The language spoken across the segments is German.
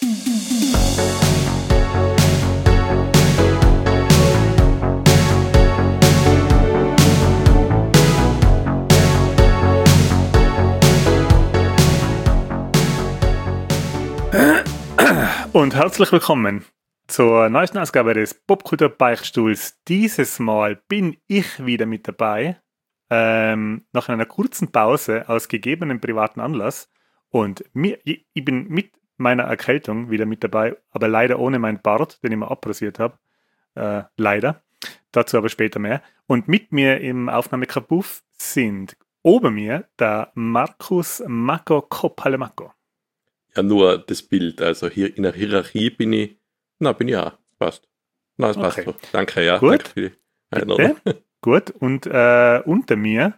Und herzlich willkommen zur neuesten Ausgabe des Popkultur-Beichtstuhls. Dieses Mal bin ich wieder mit dabei, nach einer kurzen Pause aus gegebenem privaten Anlass. Und ich bin mit meiner Erkältung wieder mit dabei, aber leider ohne meinen Bart, den ich mir abrasiert habe. Leider. Dazu aber später mehr. Und mit mir im Aufnahmekabuff sind ober mir der Markus Mako Koppalemako. Ja, nur das Bild. Also hier in der Hierarchie bin ich auch. Passt. Es passt so. Danke, ja. Gut. Danke für die Einladung. Gut. Und unter mir,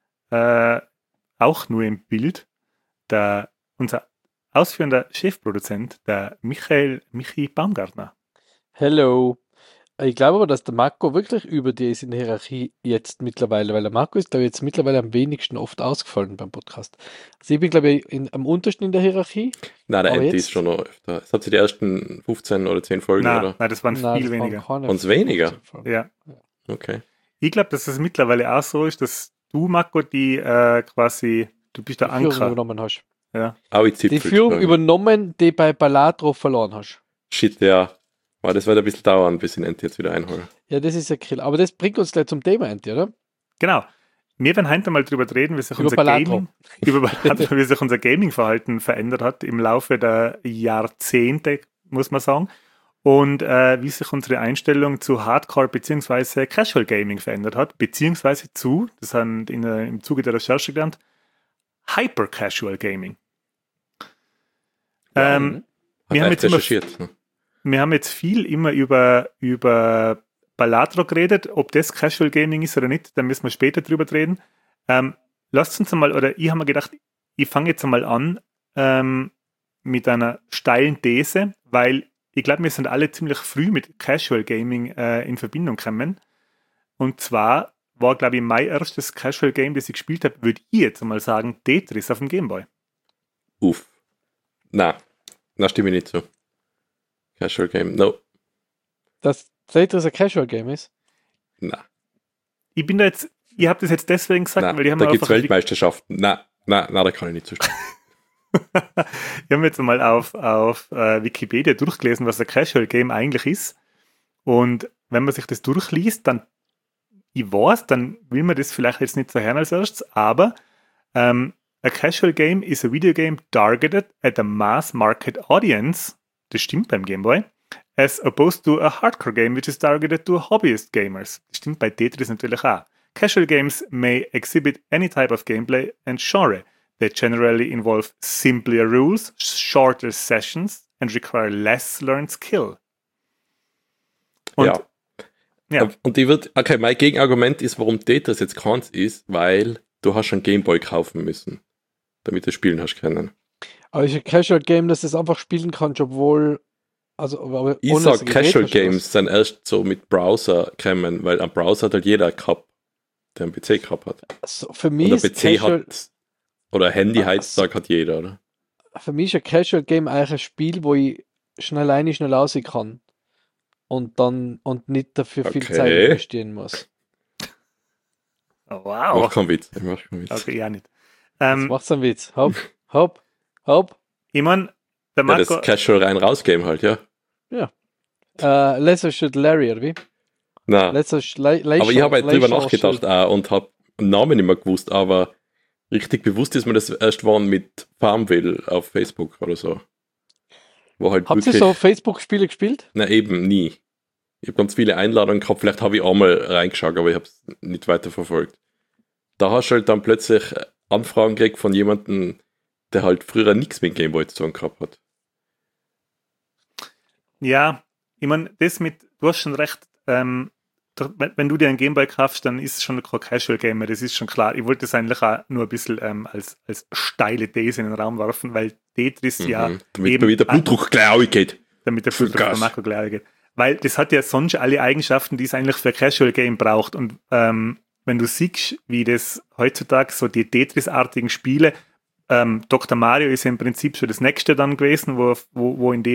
auch nur im Bild, unser ausführender Chefproduzent, der Michi Baumgartner. Hello. Ich glaube aber, dass der Marco wirklich über dir ist in der Hierarchie jetzt mittlerweile, weil der Marco ist da jetzt mittlerweile am wenigsten oft ausgefallen beim Podcast. Also ich bin, glaube ich, am untersten in der Hierarchie. Nein, der Andy ist schon noch öfter. Es hat sie die ersten 15 oder 10 Folgen, oder? Nein, das waren viel weniger. Waren's weniger? Ja. Okay. Ich glaube, dass es mittlerweile auch so ist, dass du, Marco, du bist der Anker. Übernommen hast. Ja. Die Führung übernommen, die bei Balatro verloren hast. Shit, ja. Aber das wird ein bisschen dauern, bis ich den Enti jetzt wieder einhole. Ja, das ist ja Kill. Aber das bringt uns gleich zum Thema, Enti, oder? Genau. Wir werden heute mal drüber reden, wie sich unser Gaming-Verhalten verändert hat im Laufe der Jahrzehnte, muss man sagen. Und wie sich unsere Einstellung zu Hardcore bzw. Casual Gaming verändert hat, beziehungsweise das haben im Zuge der Recherche gelernt, Hyper Casual Gaming. Ja, wir haben jetzt viel immer über Balatro geredet, ob das Casual Gaming ist oder nicht, da müssen wir später drüber reden. Lasst uns einmal, oder ich habe mir gedacht, ich fange jetzt einmal an mit einer steilen These, weil ich glaube, wir sind alle ziemlich früh mit Casual Gaming in Verbindung gekommen. Und zwar war, glaube ich, mein erstes Casual Game, das ich gespielt habe, würde ich jetzt einmal sagen, Tetris auf dem Gameboy. Uff. Na, stimme ich nicht zu. Casual Game, no. Dass Tetris ein Casual Game ist? Na. Ich habe das jetzt deswegen gesagt, weil ich habe da gibt es Weltmeisterschaften. Na, da kann ich nicht zustimmen. Ich habe jetzt mal auf Wikipedia durchgelesen, was ein Casual Game eigentlich ist. Und wenn man sich das durchliest, dann will man das vielleicht jetzt nicht so hören als erstes, aber a Casual Game is a video game targeted at a mass market audience. Das stimmt beim Gameboy. As opposed to a hardcore game which is targeted to hobbyist gamers. Das stimmt bei Tetris natürlich auch. Casual games may exhibit any type of gameplay and genre. They generally involve simpler rules, shorter sessions and require less learned skill. Und, ja. Und mein Gegenargument ist, warum Tetris jetzt keins ist, weil du hast einen Gameboy kaufen müssen, damit du spielen hast können. Aber ist ein Casual Game, dass du es einfach spielen kannst, obwohl... aber ich sag, Casual Games sind erst so mit Browser gekommen, weil am Browser hat halt jeder gehabt, der einen PC gehabt hat. Also für mich oder PC hat, oder Handy heutzutage hat jeder, oder? Für mich ist ein Casual Game eigentlich ein Spiel, wo ich schnell raus kann. Und nicht dafür viel Zeit investieren muss. Oh, wow. Mach keinen Witz. Okay, ja nicht. Jetzt macht's einen Witz. Hopp. Ich meine, der Marco... Ja, das Casual rein-raus-Game halt, ja. Ja. Lesser Should Larry, oder wie? Nein. Aber ich habe halt drüber nachgedacht und habe den Namen nicht mehr gewusst, aber richtig bewusst ist mir das erst waren mit Farmville auf Facebook oder so. Halt habt ihr so Facebook-Spiele gespielt? Na eben, nie. Ich habe ganz viele Einladungen gehabt, vielleicht habe ich einmal reingeschaut, aber ich habe es nicht weiter verfolgt. Da hast du halt dann plötzlich Anfragen gekriegt von jemandem, der halt früher nichts mit Gameboy zu tun gehabt hat. Ja, ich meine, du hast schon recht, wenn du dir einen Gameboy kaufst, dann ist es schon kein Casual Gamer, das ist schon klar. Ich wollte das eigentlich auch nur ein bisschen als steile These in den Raum werfen, weil Tetris damit der Blutdruck gleich geht. Damit der Blutdruck von Marco gleich geht. Weil das hat ja sonst alle Eigenschaften, die es eigentlich für ein Casual Game braucht. Und wenn du siehst, wie das heutzutage so die Tetris-artigen Spiele, Dr. Mario ist ja im Prinzip schon das nächste dann gewesen, wo in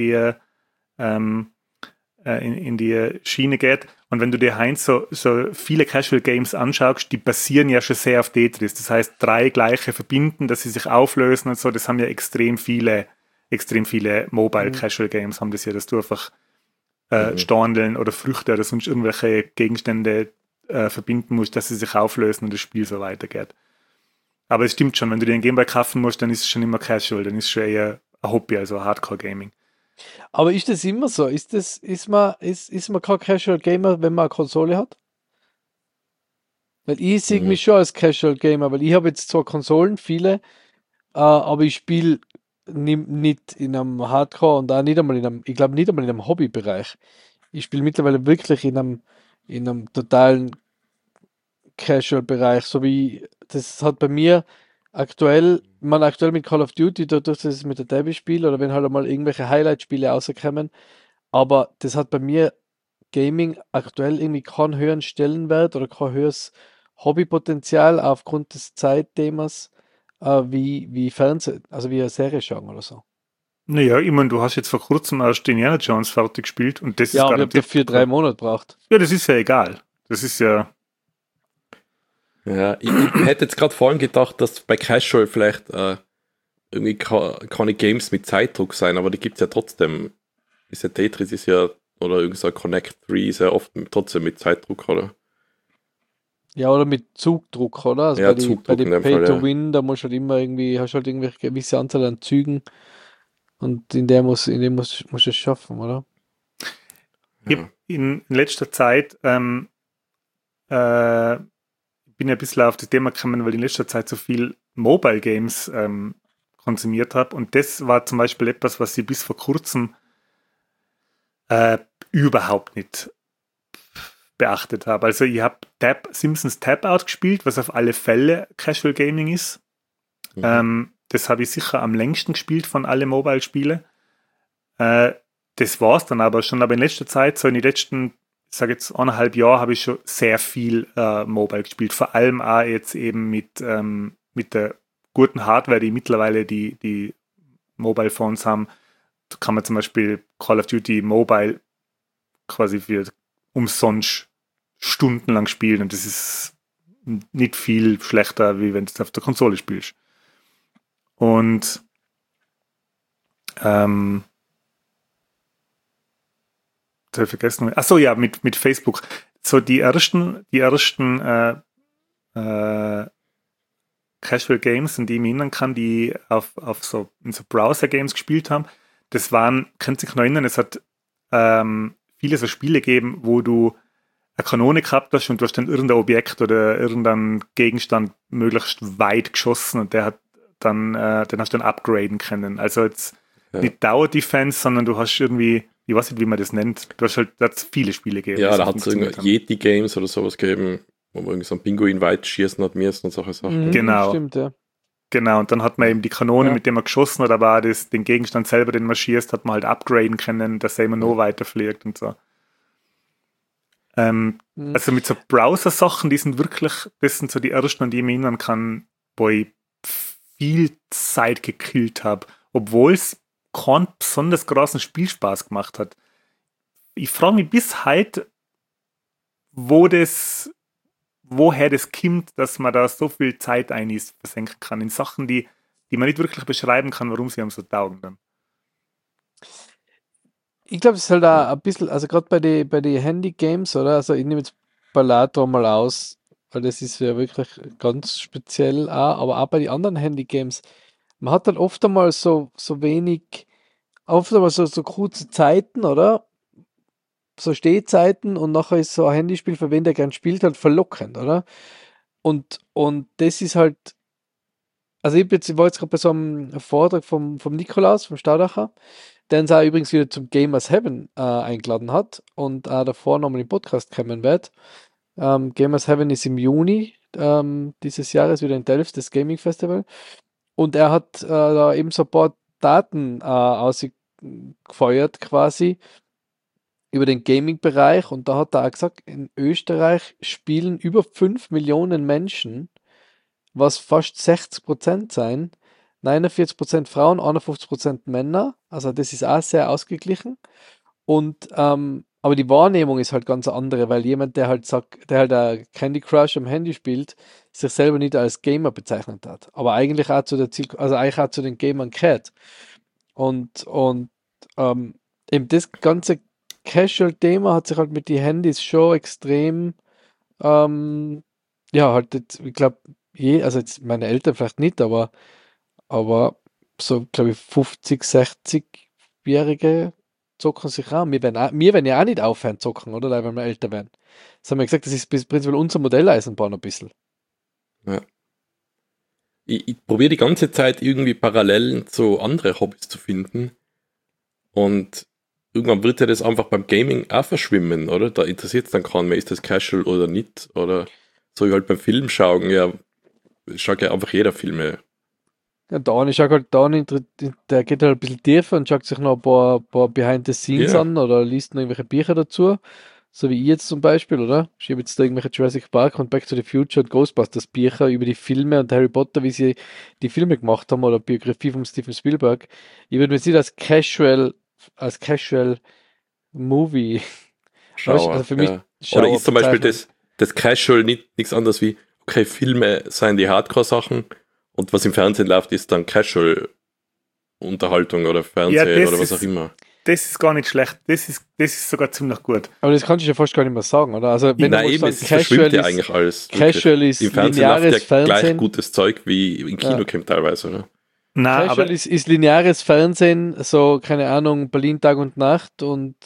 die Schiene geht. Und wenn du dir Heinz so viele Casual Games anschaust, die basieren ja schon sehr auf Tetris. Das heißt, 3 gleiche verbinden, dass sie sich auflösen und so. Das haben ja extrem viele Mobile Casual Games haben das ja, dass du einfach Storneln oder Früchte oder sonst irgendwelche Gegenstände verbinden musst, dass sie sich auflösen und das Spiel so weitergeht. Aber es stimmt schon, wenn du dir einen Gameboy kaufen musst, dann ist es schon immer Casual, dann ist es schon eher ein Hobby, also Hardcore Gaming. Aber ist das immer so? Ist man kein Casual Gamer, wenn man eine Konsole hat? Weil ich sehe mich schon als Casual Gamer, weil ich habe jetzt zwar Konsolen, viele, aber ich spiele nicht in einem Hardcore und auch nicht einmal ich glaube nicht einmal in einem Hobbybereich. Ich spiele mittlerweile wirklich in einem totalen Casual-Bereich, so wie das hat bei mir aktuell mit Call of Duty, dadurch, dass ich es mit der Debbie spiele oder wenn halt einmal irgendwelche Highlight-Spiele rauskommen, aber das hat bei mir Gaming aktuell irgendwie keinen höheren Stellenwert oder kein höheres Hobbypotenzial aufgrund des Zeitthemas wie Fernsehen, also wie eine Serie schauen oder so. Naja, ich meine, du hast jetzt vor kurzem erst Indiana Jones fertig gespielt und das Ja, ist aber ich habe garantiert. dafür 3 Monate gebraucht. Ja, das ist ja egal. Das ist ja. Ja, ich hätte jetzt gerade vorhin gedacht, dass bei Casual vielleicht irgendwie keine Games mit Zeitdruck sein, aber die gibt es ja trotzdem. Diese Tetris ist ja, oder irgendwie so Connect 3 ist ja oft trotzdem mit Zeitdruck, oder? Ja, oder mit Zugdruck, oder? Also Ja, bei Zugdruck die in dem Pay Fall, to ja. Win, da musst du halt immer irgendwie, hast halt irgendwie eine gewisse Anzahl an Zügen und in dem musst du es schaffen, oder? Ich hab in letzter Zeit bin ja ein bisschen auf das Thema gekommen, weil ich in letzter Zeit so viel Mobile Games konsumiert habe. Und das war zum Beispiel etwas, was ich bis vor kurzem überhaupt nicht beachtet habe. Also ich habe Simpsons Tap Out gespielt, was auf alle Fälle Casual Gaming ist. Das habe ich sicher am längsten gespielt von alle Mobile-Spiele. Das war es dann aber schon. Aber in letzter Zeit, so in den letzten, ich sage jetzt 1,5 Jahre, habe ich schon sehr viel Mobile gespielt. Vor allem auch jetzt eben mit der guten Hardware, die mittlerweile die Mobile Phones haben. Da kann man zum Beispiel Call of Duty Mobile quasi für umsonst stundenlang spielen und das ist nicht viel schlechter, wie wenn du es auf der Konsole spielst. Und habe ich vergessen. Achso, ja, mit Facebook. So die ersten Casual Games, an die ich mich erinnern kann, die in so Browser-Games gespielt haben, das waren, könnt ihr sich noch erinnern, es hat viele so Spiele gegeben, wo du eine Kanone gehabt hast und du hast dann irgendein Objekt oder irgendeinen Gegenstand möglichst weit geschossen und den hast du dann upgraden können. Also jetzt nicht Tower Defense, sondern du hast irgendwie, ich weiß nicht, wie man das nennt, du hast halt viele Spiele gegeben. Ja, da hat es irgendwie Yeti-Games oder sowas gegeben, wo man irgendwie so einen Pinguin weit schießen hat müssen und solche Sachen. Genau. Stimmt, ja. Genau, und dann hat man eben die Kanone, mit der man geschossen hat, aber auch den Gegenstand selber, den man schießt, hat man halt upgraden können, dass er immer noch weiterfliegt und so. Also mit so Browser-Sachen, das sind so die ersten, an die ich mich erinnern kann, wo ich viel Zeit gekillt habe, obwohl es keinen besonders großen Spielspaß gemacht hat. Ich frage mich bis heute, woher das kommt, dass man da so viel Zeit versenken kann in Sachen, die man nicht wirklich beschreiben kann, warum sie einem so taugen dann. Ich glaube, es ist halt auch ein bisschen, also gerade bei den Handy-Games, oder? Also ich nehme jetzt Balatro mal aus, weil das ist ja wirklich ganz speziell auch, aber auch bei den anderen Handy-Games, man hat dann oft einmal so wenig, oft einmal so kurze Zeiten, oder? So Stehzeiten und nachher ist so ein Handyspiel, für wen der gern spielt, halt verlockend, oder? Und das ist halt, also ich war jetzt gerade bei so einem Vortrag vom Nikolaus, vom Staudacher, der uns auch übrigens wieder zum Gamers Heaven eingeladen hat und davor nochmal im Podcast kommen wird. Gamers Heaven ist im Juni dieses Jahres wieder in Delft, das Gaming Festival. Und er hat da eben so ein paar Daten ausgefeuert quasi über den Gaming-Bereich und da hat er auch gesagt, in Österreich spielen über 5 Millionen Menschen, was fast 60% sein, 49% Frauen, 51% Männer. Also das ist auch sehr ausgeglichen. Und aber die Wahrnehmung ist halt ganz andere, weil jemand, der halt sagt, der halt ein Candy Crush am Handy spielt, sich selber nicht als Gamer bezeichnet hat. Aber eigentlich auch zu der also eigentlich auch zu den Gamern gehört. Und eben das ganze Casual-Thema hat sich halt mit den Handys schon extrem, ja, halt, jetzt, ich glaube, also jetzt meine Eltern vielleicht nicht, aber so, glaube ich, 50, 60-Jährige zocken sich auch. Wir werden ja auch nicht aufhören zocken, oder? Wenn wir älter werden. Das haben wir gesagt, das ist prinzipiell unser Modelleisenbahn ein bisschen. Ja. Ich probiere die ganze Zeit irgendwie Parallelen zu anderen Hobbys zu finden. Und irgendwann wird ja das einfach beim Gaming auch verschwimmen, oder? Da interessiert es dann keinen mehr, ist das casual oder nicht. Oder so wie halt beim Film schauen, ja, schaut ja einfach jeder Filme. Ja, der schaut halt der geht halt ein bisschen tiefer und schaut sich noch ein paar Behind the Scenes Ja. an oder liest noch irgendwelche Bücher dazu. So wie ich jetzt zum Beispiel, oder? Ich habe jetzt da irgendwelche Jurassic Park und Back to the Future und Ghostbusters Bücher über die Filme und Harry Potter, wie sie die Filme gemacht haben oder Biografie von Steven Spielberg. Ich würde mir nicht als Casual Movie, Schauer. also für mich Ja. Schauer Oder ist zum Beispiel bezeichnen. das Casual nichts anderes wie, okay, Filme seien die Hardcore-Sachen und was im Fernsehen läuft, ist dann Casual-Unterhaltung oder Fernsehen oder was auch immer. Das ist gar nicht schlecht. Das ist sogar ziemlich gut. Aber das kannst du ja fast gar nicht mehr sagen, oder? Also wenn Nein, du eben, sagst, es verschwimmt ja eigentlich alles. Casual ist im Fernsehen läuft lineares ja gleich Fernsehen. gutes Zeug wie im Kino Ja. kommt teilweise, oder? Nein, Casual aber ist lineares Fernsehen, so, keine Ahnung, Berlin Tag und Nacht und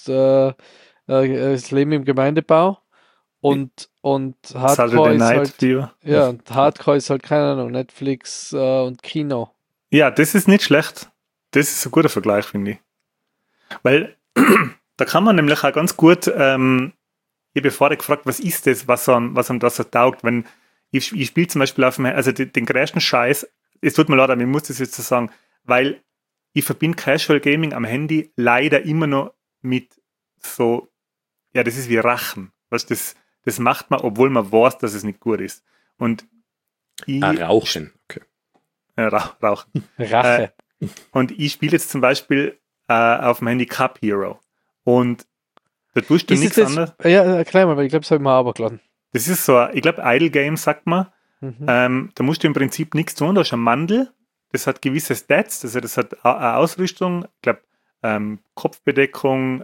das Leben im Gemeindebau. Und Hardcore Saturday ist Night halt, Fever. ja, und Hardcore ist halt, keine Ahnung, Netflix und Kino. Ja, das ist nicht schlecht. Das ist ein guter Vergleich, finde ich. Weil da kann man nämlich auch ganz gut, ich habe vorher gefragt, was ist das, was einem das so taugt, wenn ich spiele zum Beispiel auf dem, also den größten Scheiß, es tut mir leid, aber ich muss das jetzt so sagen, weil ich verbinde Casual Gaming am Handy leider immer noch mit so, ja, das ist wie Rachen. Weißt, das macht man, obwohl man weiß, dass es nicht gut ist. Und ich, Rauchen. Okay. Rauchen. Rache. Und ich spiele jetzt zum Beispiel auf dem Handy Cup Hero. Und da tust du Ist nichts es anderes. jetzt, ja, erklär mal, weil ich glaube, das habe ich mir aber geladen. Das ist so, ich glaube, Idle Game sagt man. Mhm. Da musst du im Prinzip nichts tun. Da ist ein Mandel, das hat gewisse Stats, also das hat eine Ausrüstung, ich glaube, Kopfbedeckung,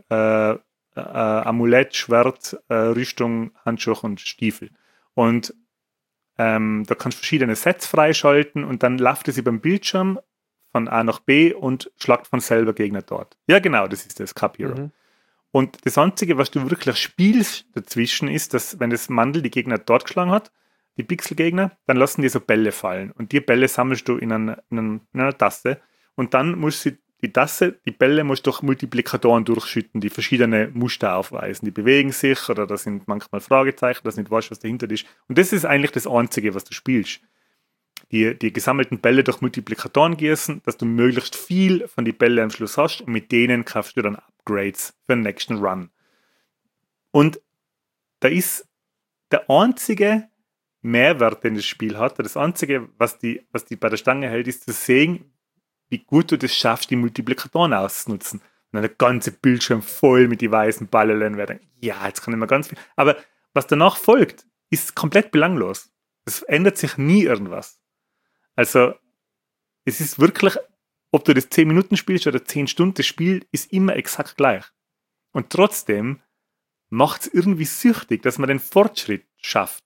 Amulett, Schwert, Rüstung, Handschuhe und Stiefel. Und da kannst du verschiedene Sets freischalten und dann läuft es über den Bildschirm von A nach B und schlagt von selber Gegner dort. Ja, genau, das ist das Cup Hero. Mhm. Und das Einzige, was du wirklich spielst dazwischen, ist, dass wenn das Mandel die Gegner dort geschlagen hat, die Pixelgegner, dann lassen die so Bälle fallen. Und die Bälle sammelst du in einer Tasse. Und dann musst du die Bälle musst du durch Multiplikatoren durchschütten, die verschiedene Muster aufweisen. Die bewegen sich oder da sind manchmal Fragezeichen, dass du nicht weißt, was dahinter ist. Und das ist eigentlich das Einzige, was du spielst. Die gesammelten Bälle durch Multiplikatoren gießen, dass du möglichst viel von den Bällen am Schluss hast und mit denen kaufst du dann Upgrades für den nächsten Run. Und da ist der einzige Mehrwert, den das Spiel hat, das einzige, was die bei der Stange hält, ist zu sehen, wie gut du das schaffst, die Multiplikatoren auszunutzen. Und dann der ganze Bildschirm voll mit den weißen Ballen werden. Ja, jetzt kann ich mal ganz viel. Aber was danach folgt, ist komplett belanglos. Es ändert sich nie irgendwas. Also, es ist wirklich, ob du das 10 Minuten spielst oder 10 Stunden, das Spiel ist immer exakt gleich. Und trotzdem macht es irgendwie süchtig, dass man den Fortschritt schafft.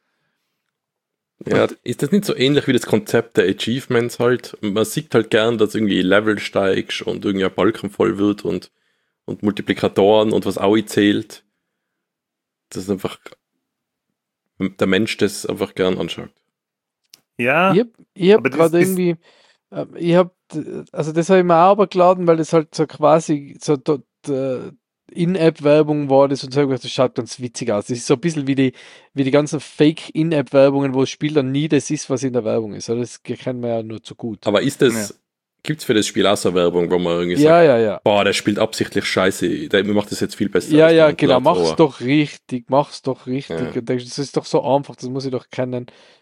Ja, ist das nicht so ähnlich wie das Konzept der Achievements halt? Man sieht halt gern, dass irgendwie Level steigst und irgendwie ein Balken voll wird und Multiplikatoren und was auch zählt. Das ist einfach der Mensch das einfach gern anschaut. Ja, Ich hab aber das gerade ist- irgendwie, also das habe ich mir auch übergeladen, weil das halt so quasi so In-App-Werbung war, das und so, das schaut ganz witzig aus. Das ist so ein bisschen wie die ganzen Fake-In-App-Werbungen, wo das Spiel dann nie das ist, was in der Werbung ist. Oder? Das kennen wir ja nur zu gut. Aber gibt's für das Spiel auch so Werbung, wo man irgendwie Ja, sagt, ja, ja. boah, der spielt absichtlich scheiße, der macht das jetzt viel besser. Ja, als ja, der andere genau, hat, mach's doch richtig. Ja. Und denkst, das ist doch so einfach, das muss ich doch kennen.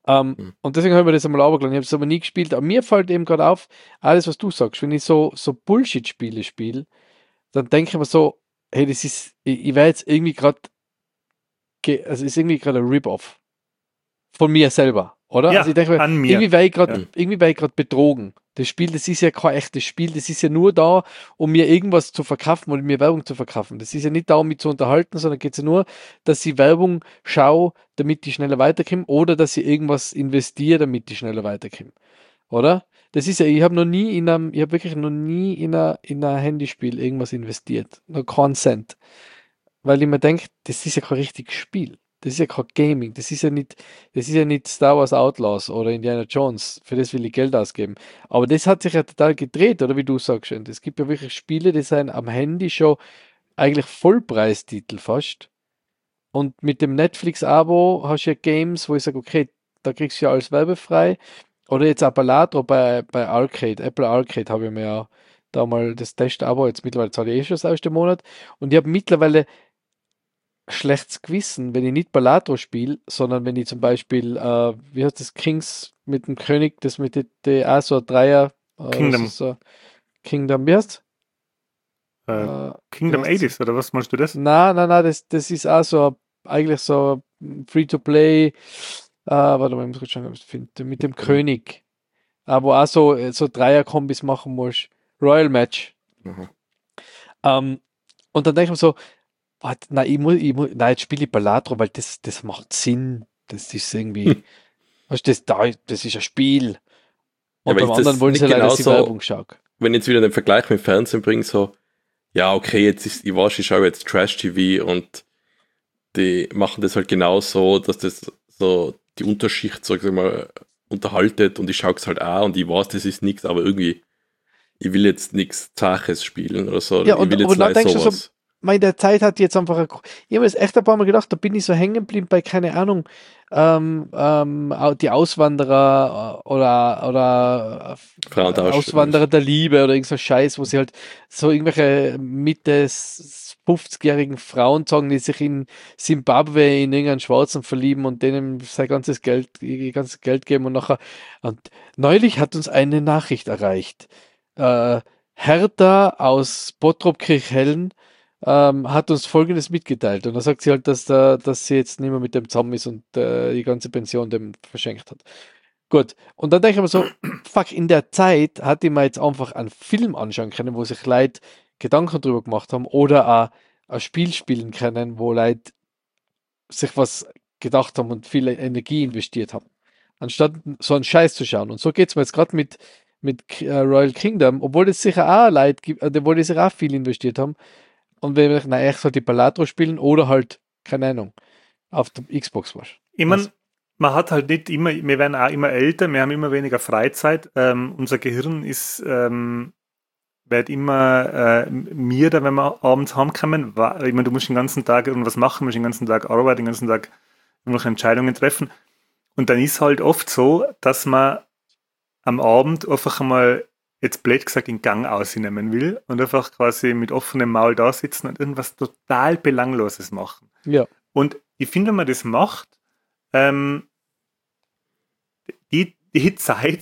Und deswegen haben wir das einmal runtergeladen. Ich habe es aber nie gespielt. Aber mir fällt eben gerade auf, alles, was du sagst, wenn ich so Bullshit-Spiele spiele, dann denke ich mir so, hey, das ist, ich wäre jetzt irgendwie gerade, also ist irgendwie gerade ein Rip-Off von mir selber, oder? Ja, Also ich denke mir, an mir. irgendwie wäre ich gerade betrogen. Das Spiel, das ist ja kein echtes Spiel, das ist ja nur da, um mir irgendwas zu verkaufen oder mir Werbung zu verkaufen. Das ist ja nicht da, um mich zu unterhalten, sondern geht es ja nur, dass ich Werbung schaue, damit ich schneller weiterkomme oder dass ich irgendwas investiere, damit ich schneller weiterkomme. Oder? Das ist ja, ich habe wirklich noch nie in ein Handyspiel irgendwas investiert. Noch keinen Cent. Weil ich mir denke, das ist ja kein richtiges Spiel. Das ist ja kein Gaming. Das ist ja nicht Star Wars Outlaws oder Indiana Jones. Für das will ich Geld ausgeben. Aber das hat sich ja total gedreht, oder wie du sagst schon. Es gibt ja wirklich Spiele, die sind am Handy schon eigentlich Vollpreistitel fast. Und mit dem Netflix-Abo hast du ja Games, wo ich sage, okay, da kriegst du ja alles werbefrei. Oder jetzt auch Balatro bei Arcade, Apple Arcade habe ich mir ja da mal das Test-Abo, jetzt mittlerweile zahle ich eh schon das erste Monat. Und ich habe mittlerweile schlechtes Gewissen, wenn ich nicht Balatro spiele, sondern wenn ich zum Beispiel, wie heißt das, Kings mit dem König, das mit der so ein Dreier, Kingdom. das ist so Kingdom, wie heißt Kingdom wie heißt's? 80s, oder was meinst du das? Nein, das ist auch so, eigentlich so Free-to-Play, warte mal, ich muss kurz schauen, ob ich es finde, mit dem König, wo auch so Dreier-Kombis machen musst, Royal Match. Mhm. Und dann denke ich mir so, warte, nein, nein, jetzt spiele ich Balatro, weil das macht Sinn. Das ist irgendwie, weißt du, das ist ein Spiel. Und aber beim ist anderen das wollen nicht sie leider die genauso, Werbung schauen. wenn ich jetzt wieder den Vergleich mit dem Fernsehen bringe, so, ja, okay, ich schaue jetzt Trash-TV und die machen das halt genauso, dass das so die Unterschicht, sag ich mal, unterhaltet und ich schaue es halt auch und ich weiß, das ist nichts, aber irgendwie, ich will jetzt nichts Zaches spielen oder so. Ja, Ich will aber jetzt dann denkst du so, sowas. der Zeit hat jetzt einfach, ich habe es echt ein paar Mal gedacht, da bin ich so hängen geblieben bei, keine Ahnung, die Auswanderer oder Frau und Auswanderer der Liebe oder irgend so Scheiß, wo sie halt so irgendwelche Mitte 50-jährigen Frauen sagen, die sich in Simbabwe in irgendeinen Schwarzen verlieben und denen ihr ganzes Geld geben und neulich hat uns eine Nachricht erreicht. Hertha aus Bottrop-Kirchhellen hat uns Folgendes mitgeteilt. Und da sagt sie halt, dass sie jetzt nicht mehr mit dem zusammen ist und die ganze Pension dem verschenkt hat. Gut. Und dann denke ich mir so, fuck, in der Zeit hatte ich mir jetzt einfach einen Film anschauen können, wo sich Leute Gedanken drüber gemacht haben oder auch ein Spiel spielen können, wo Leute sich was gedacht haben und viel Energie investiert haben. Anstatt so einen Scheiß zu schauen. Und so geht es mir jetzt gerade mit Royal Kingdom, obwohl es sicher auch Leute gibt, obwohl die sich auch viel investiert haben. Und wenn ich, na, echt so die Balatro spielen oder halt, keine Ahnung, auf der Xbox was. Ich meine, man hat halt nicht immer, wir werden auch immer älter, wir haben immer weniger Freizeit. Unser Gehirn wird immer müder, wenn wir abends heimkommen. Ich meine, du musst den ganzen Tag irgendwas machen, musst den ganzen Tag arbeiten, den ganzen Tag irgendwelche Entscheidungen treffen. Und dann ist halt oft so, dass man am Abend einfach einmal, jetzt blöd gesagt, den Gang ausnehmen will und einfach quasi mit offenem Maul da sitzen und irgendwas total Belangloses machen. Ja. Und ich finde, wenn man das macht, die Zeit,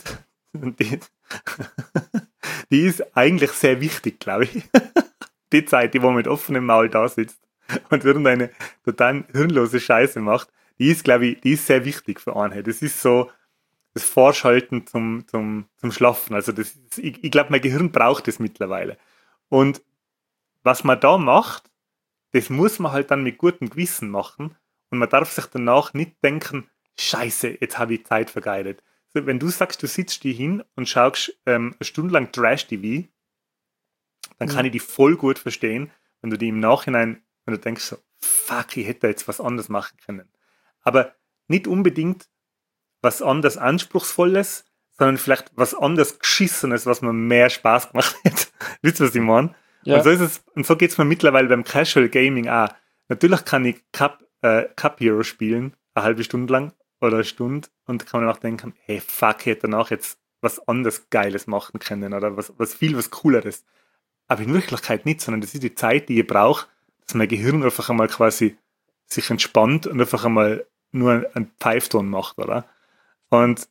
die ist eigentlich sehr wichtig, glaube ich. Die Zeit, wo man mit offenem Maul da sitzt und irgendeine total hirnlose Scheiße macht, die ist, glaube ich, die ist sehr wichtig für einen. Das ist so das Vorschalten zum Schlafen. Also ich glaube, mein Gehirn braucht das mittlerweile. Und was man da macht, das muss man halt dann mit gutem Gewissen machen. Und man darf sich danach nicht denken, Scheiße, jetzt habe ich Zeit vergeudet. Also wenn du sagst, du sitzt dich hin und schaust eine Stunde lang Trash-TV, dann kann ich die voll gut verstehen, wenn du die im Nachhinein, wenn du denkst so, fuck, ich hätte jetzt was anderes machen können. Aber nicht unbedingt was anderes Anspruchsvolles, sondern vielleicht was anderes Geschissenes, was mir mehr Spaß gemacht hat. Wisst ihr, was ich meine? Ja. Und so ist es, und so geht es mir mittlerweile beim Casual Gaming auch. Natürlich kann ich Cup Hero spielen, eine halbe Stunde lang oder eine Stunde, und kann mir auch denken, hey, fuck, ich hätte danach jetzt was anderes Geiles machen können oder was Cooleres. Aber in Wirklichkeit nicht, sondern das ist die Zeit, die ich brauche, dass mein Gehirn einfach einmal quasi sich entspannt und einfach einmal nur einen Pfeifton macht, oder? Und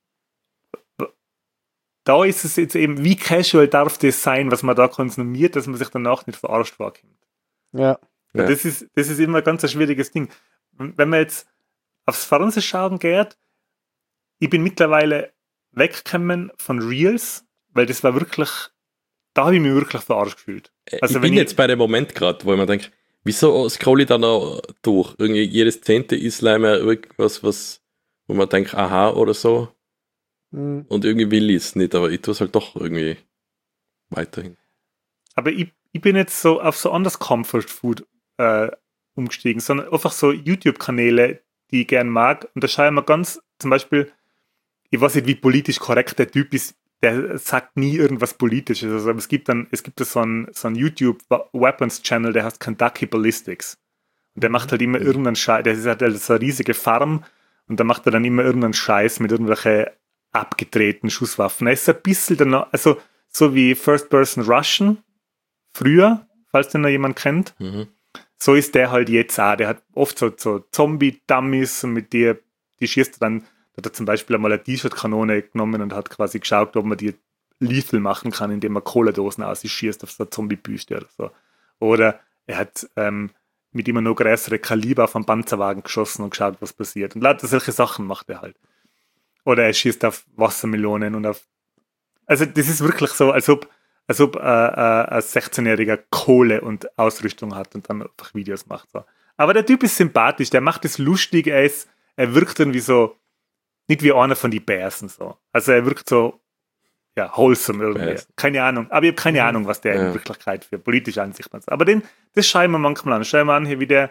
da ist es jetzt eben, wie casual darf das sein, was man da konsumiert, dass man sich danach nicht verarscht vorkommt. Ja. Ja. Das ist immer ganz ein schwieriges Ding. Wenn man jetzt aufs Fernsehen schauen geht, ich bin mittlerweile weggekommen von Reels, weil das war wirklich, da habe ich mich wirklich verarscht gefühlt. Also ich bin jetzt bei dem Moment gerade, wo ich mir denke, wieso scroll ich da noch durch? Irgendwie jedes 10. ist leider irgendwas, wo man denkt, aha oder so. Und irgendwie will ich es nicht, aber ich tue es halt doch irgendwie weiterhin. Aber ich bin jetzt so auf so anderes Comfort Food umgestiegen, sondern einfach so YouTube-Kanäle, die ich gern mag. Und da schaue ich mir ganz, zum Beispiel, ich weiß nicht, wie politisch korrekt der Typ ist, der sagt nie irgendwas Politisches. Also es gibt da so einen YouTube-Weapons-Channel, der heißt Kentucky Ballistics. Und der macht halt immer irgendeinen Scheiß, der ist halt so eine riesige Farm und da macht er dann immer irgendeinen Scheiß mit irgendwelchen abgedrehten Schusswaffen. Er ist ein bisschen danach, also so wie First Person Russian früher, falls den noch jemand kennt. So ist der halt jetzt auch. Der hat oft so Zombie-Dummies und mit die schießt er dann, da hat er zum Beispiel einmal eine T-Shirt-Kanone genommen und hat quasi geschaut, ob man die lethal machen kann, indem man Cola-Dosen ausschießt auf so eine Zombie-Büste oder so. Oder er hat mit immer noch größere Kaliber auf einen Panzerwagen geschossen und geschaut, was passiert. Und lauter solche Sachen macht er halt. Oder er schießt auf Wassermelonen und auf... Also das ist wirklich so, als ob ein 16-Jähriger Kohle und Ausrüstung hat und dann einfach Videos macht. So. Aber der Typ ist sympathisch, der macht es lustig, er wirkt irgendwie so, nicht wie einer von die Bärsen so. Also er wirkt so, ja, wholesome irgendwie. Bärsen. Keine Ahnung, aber ich habe keine Ahnung, was der in Wirklichkeit für politische Ansichten hat. Aber das schauen wir manchmal an. Schauen wir an, hier wie der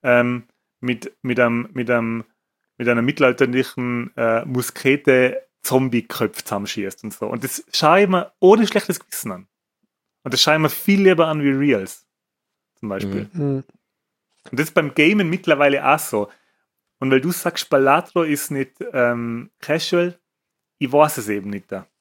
mit einer mittelalterlichen Muskete Zombie-Köpfe zusammenschießt und so. Und das schaue ich mir ohne schlechtes Gewissen an. Und das schaue ich mir viel lieber an wie Reels. Zum Beispiel. Und das ist beim Gamen mittlerweile auch so. Und weil du sagst, Balatro ist nicht casual, ich weiß es eben nicht da.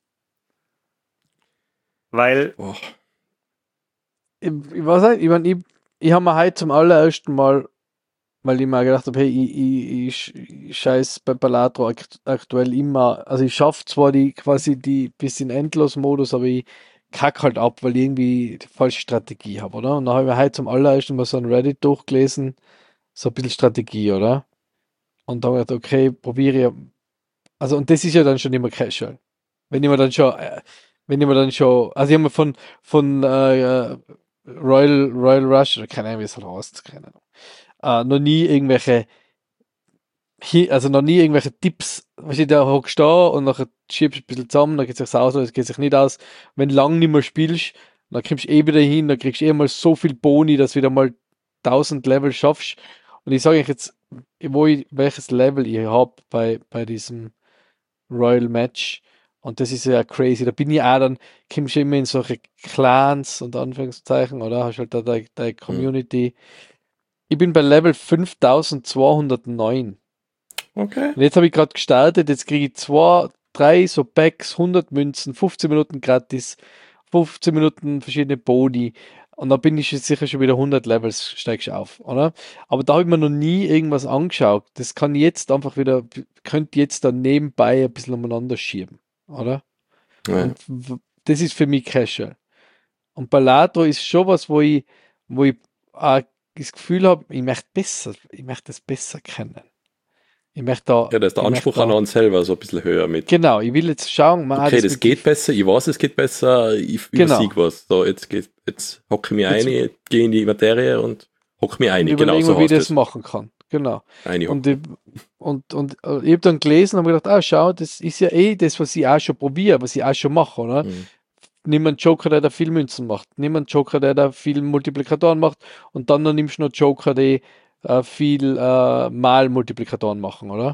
Weil... Ich weiß nicht, ich habe mir heute zum allerersten Mal, weil ich mir gedacht habe, hey, ich scheiß bei Balatro aktuell immer, also ich schaffe zwar die bisschen Endlos-Modus, aber ich kack halt ab, weil ich irgendwie die falsche Strategie habe, oder? Und dann habe ich mir heute zum allerersten Mal so ein Reddit durchgelesen, so ein bisschen Strategie, oder? Und dann habe ich gedacht, okay, probiere ich, also und das ist ja dann schon immer casual. Wenn ich mir dann schon, also ich habe mir von Royal Rush, oder keine Ahnung, wie es halt heißt, keine Ahnung, noch nie irgendwelche Tipps, was ich da hockst da und nachher schiebst du ein bisschen zusammen, dann geht es sich aus, oder es geht sich nicht aus. Wenn du lang nicht mehr spielst, dann kommst du wieder hin, dann kriegst du mal so viel Boni, dass du wieder mal 1000 Level schaffst. Und ich sage euch jetzt, welches Level ich habe bei diesem Royal Match. Und das ist ja crazy. Da bin ich auch dann, kommst du immer in solche Clans und Anführungszeichen, oder? Hast halt da deine Community. Ich bin bei Level 5209. Okay. Und jetzt habe ich gerade gestartet, jetzt kriege ich 3 so Packs, 100 Münzen, 15 Minuten gratis, 15 Minuten verschiedene Boni. Und da bin ich jetzt sicher schon wieder 100 Levels, steigst du auf, oder? Aber da habe ich mir noch nie irgendwas angeschaut. Das kann jetzt einfach wieder, könnte jetzt dann nebenbei ein bisschen umeinander schieben, oder? Ja. Und das ist für mich casual. Und Balatro ist schon was, wo ich auch das Gefühl habe, ich möchte es besser kennen. Ich möchte da. Ja, da ist der Anspruch an uns selber so ein bisschen höher mit. Genau, ich will jetzt schauen. Okay, das geht besser, ich weiß, es geht besser, ich übersiege was. So, jetzt hocke ich mich ein, gehe in die Materie und hocke mich ein. Genau, so wie ich das machen kann. Genau. Und ich habe dann gelesen und habe gedacht, schau, das ist ja das, was ich auch schon probiere, was ich auch schon mache, oder? Nimm einen Joker, der da viel Münzen macht. Nimm einen Joker, der da viel Multiplikatoren macht. Und dann nimmst du noch Joker, die viel mal Multiplikatoren machen, oder?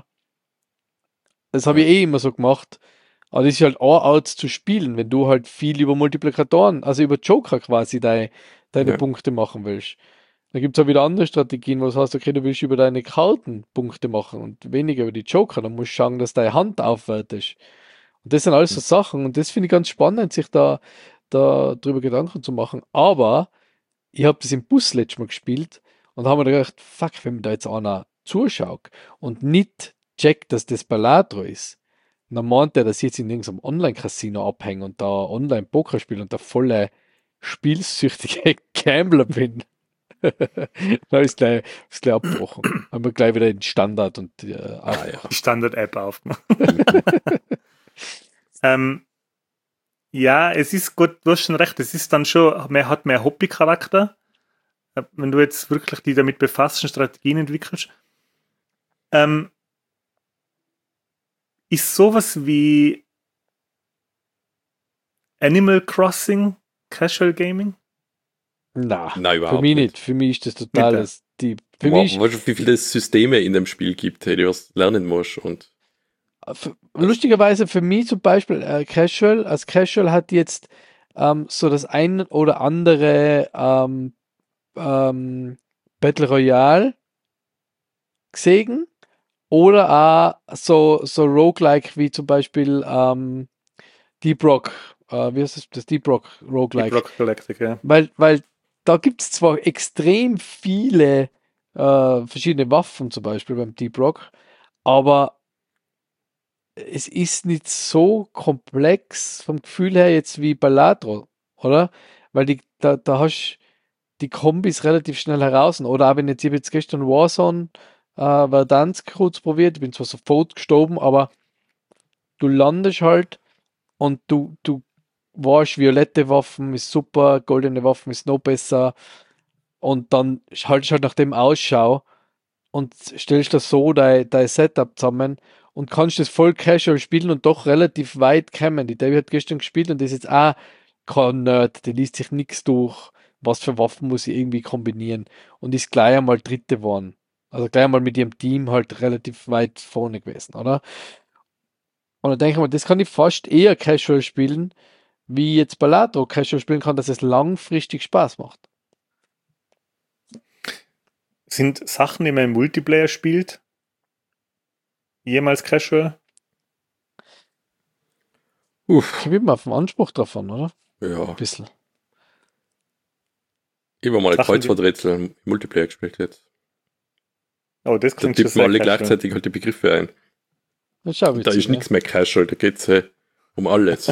Das habe ich immer so gemacht. Aber das ist halt auch Art zu spielen, wenn du halt viel über Multiplikatoren, also über Joker quasi deine Punkte machen willst. Dann gibt es auch wieder andere Strategien, wo du sagst, okay, du willst über deine Karten Punkte machen und weniger über die Joker. Dann musst du schauen, dass deine Hand aufwertest. Und das sind alles so Sachen und das finde ich ganz spannend, sich da drüber Gedanken zu machen. Aber ich habe das im Bus letztes Mal gespielt und da haben wir gedacht, fuck, wenn mir da jetzt einer zuschaut und nicht checkt, dass das Baladro ist, dann meint er, dass ich jetzt in irgendeinem Online-Casino abhänge und da Online-Poker spiele und der volle spielsüchtige Gambler bin. Da ist gleich abgebrochen. Haben wir gleich wieder den Standard und die Standard-App aufgemacht. Ja, es ist gut, du hast schon recht, es ist dann schon, man hat mehr Hobby-Charakter, wenn du jetzt wirklich die damit befasst und Strategien entwickelst. Ist sowas wie Animal Crossing Casual Gaming? Nein, überhaupt für mich nicht. Für mich ist das totales. Für mich weißt du, wie viele Systeme in dem Spiel gibt, die du lernen musst? Und lustigerweise für mich zum Beispiel als Casual hat jetzt so das ein oder andere Battle Royale gesehen oder auch so Roguelike wie zum Beispiel Deep Rock, wie heißt das Deep Rock Roguelike? Deep Rock Galactic, ja. Weil da gibt es zwar extrem viele verschiedene Waffen zum Beispiel beim Deep Rock, aber es ist nicht so komplex vom Gefühl her jetzt wie Baladro, oder? Weil da hast die Kombis relativ schnell heraus. Oder auch wenn ich jetzt gestern Warzone Verdansk kurz probiert, ich bin zwar sofort gestorben, aber du landest halt und du weißt, violette Waffen ist super, goldene Waffen ist noch besser und dann haltest halt nach dem Ausschau und stellst das so dein Setup zusammen und kannst das voll casual spielen und doch relativ weit kommen. Die David hat gestern gespielt und das ist jetzt auch kein Nerd, der liest sich nichts durch, was für Waffen muss ich irgendwie kombinieren und ist gleich einmal Dritte geworden. Also gleich einmal mit ihrem Team halt relativ weit vorne gewesen, oder? Und dann denke ich mal, das kann ich fast eher casual spielen, wie jetzt Baladro casual spielen kann, dass es langfristig Spaß macht. Sind Sachen, die man im Multiplayer spielt, jemals casual? Ich bin mal auf den Anspruch davon, oder? Ja. Ein bisschen. Ich habe mal ein Sachen, Kreuzworträtsel im Multiplayer gespielt jetzt. Oh, das Da klingt schon tippt sehr man alle casual. gleichzeitig halt die Begriffe ein. Das ist auch Da witzig, ist nichts mehr casual, da geht es um alles.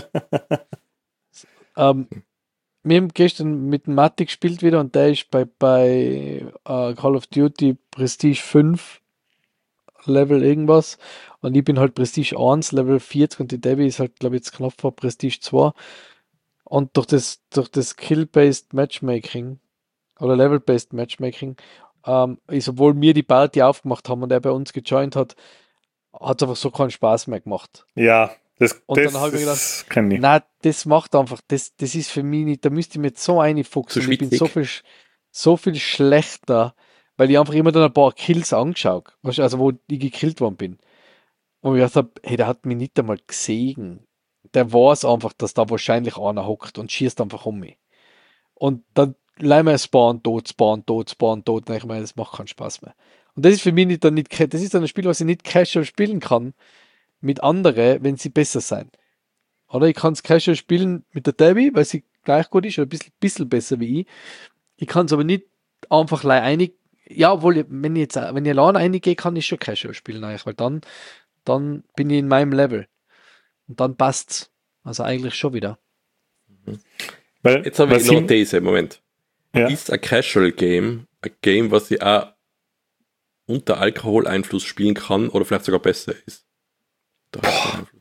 Wir haben gestern mit dem Matti gespielt wieder und der ist bei Call of Duty Prestige 5 Level irgendwas und ich bin halt Prestige 1 Level 40 und die Debbie ist halt, glaube ich, jetzt knapp vor Prestige 2 und durch das Kill-Based Matchmaking oder Level-Based Matchmaking ist, obwohl wir die Party aufgemacht haben und er bei uns gejoint hat es einfach so keinen Spaß mehr gemacht. Ja, das Dann habe ich mir gedacht, kann ich. nein, das macht einfach, das ist für mich nicht, da müsste ich mir jetzt so einfuchsen. Zu Ich bin schwitzig. so viel schlechter, weil ich einfach immer dann ein paar Kills angeschaut, weißt du, also wo ich gekillt worden bin. Und ich dachte, hey, der hat mich nicht einmal gesehen. Der weiß einfach, dass da wahrscheinlich einer hockt und schießt einfach um mich. Und dann leider Spawn tot. Und ich meine, das macht keinen Spaß mehr. Und das ist für mich nicht, das ist dann ein Spiel, was ich nicht casual spielen kann mit anderen, wenn sie besser sein. Oder ich kann es casual spielen mit der Debbie, weil sie gleich gut ist, oder ein bisschen besser wie ich. Ich kann es aber nicht einfach einig. Ja, obwohl, wenn ich alleine eingehe, kann ich schon casual spielen, eigentlich, weil dann bin ich in meinem Level. Und dann passt's. Also eigentlich schon wieder. Weil, Jetzt habe ich was noch ich- eine These, Moment. Ja. Ist ein Casual Game ein Game, was ich auch unter Alkoholeinfluss spielen kann oder vielleicht sogar besser ist? Der Alkoholeinfluss.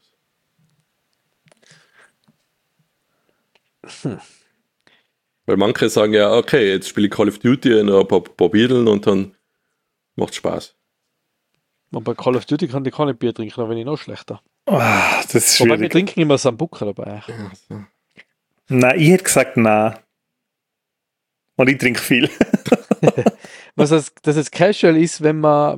Weil manche sagen ja, okay, jetzt spiele ich Call of Duty in ein paar Bierdeln und dann macht Spaß. Und bei Call of Duty kann ich keine Bier trinken, dann bin ich noch schlechter. Das ist Wobei wir schwierig. trinken immer Sambuca dabei. Na, ich hätte gesagt, na. Und ich trinke viel. Was heißt, dass es casual ist, wenn man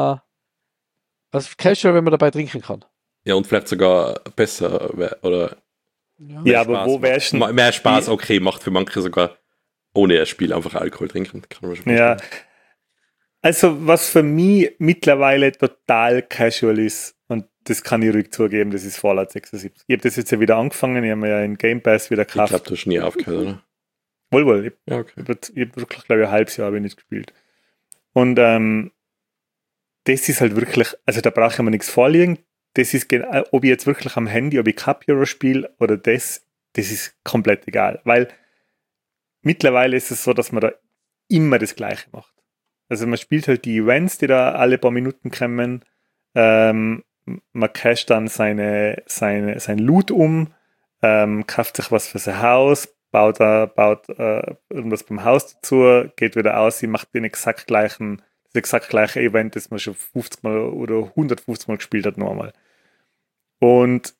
casual, wenn man dabei trinken kann. Ja, und vielleicht sogar besser oder Ja, aber wo wärst du? Mehr Spaß, okay, macht für manche sogar ohne ein Spiel einfach Alkohol trinken. Kann man schon Ja. verstehen. Also, was für mich mittlerweile total casual ist, und das kann ich ruhig zugeben, das ist Fallout 76. Ich habe das jetzt ja wieder angefangen, ich habe mir ja in Game Pass wieder Ich glaube, gekauft. du hast nie aufgehört, oder? Wohl. Ja, okay. Ich habe wirklich, glaube ich, ein halbes Jahr habe ich nicht gespielt. Und das ist halt wirklich, also da brauche ich mir nichts vorliegen. Das ist, ob ich jetzt wirklich am Handy, ob ich Cup Hero spiele oder das ist komplett egal. Weil mittlerweile ist es so, dass man da immer das Gleiche macht. Also man spielt halt die Events, die da alle paar Minuten kommen. Man casht dann sein Loot kauft sich was für sein Haus, baut irgendwas beim Haus dazu, geht wieder aus, sie macht das exakt gleiche Event, das man schon 50 Mal oder 150 Mal gespielt hat, nochmal. Und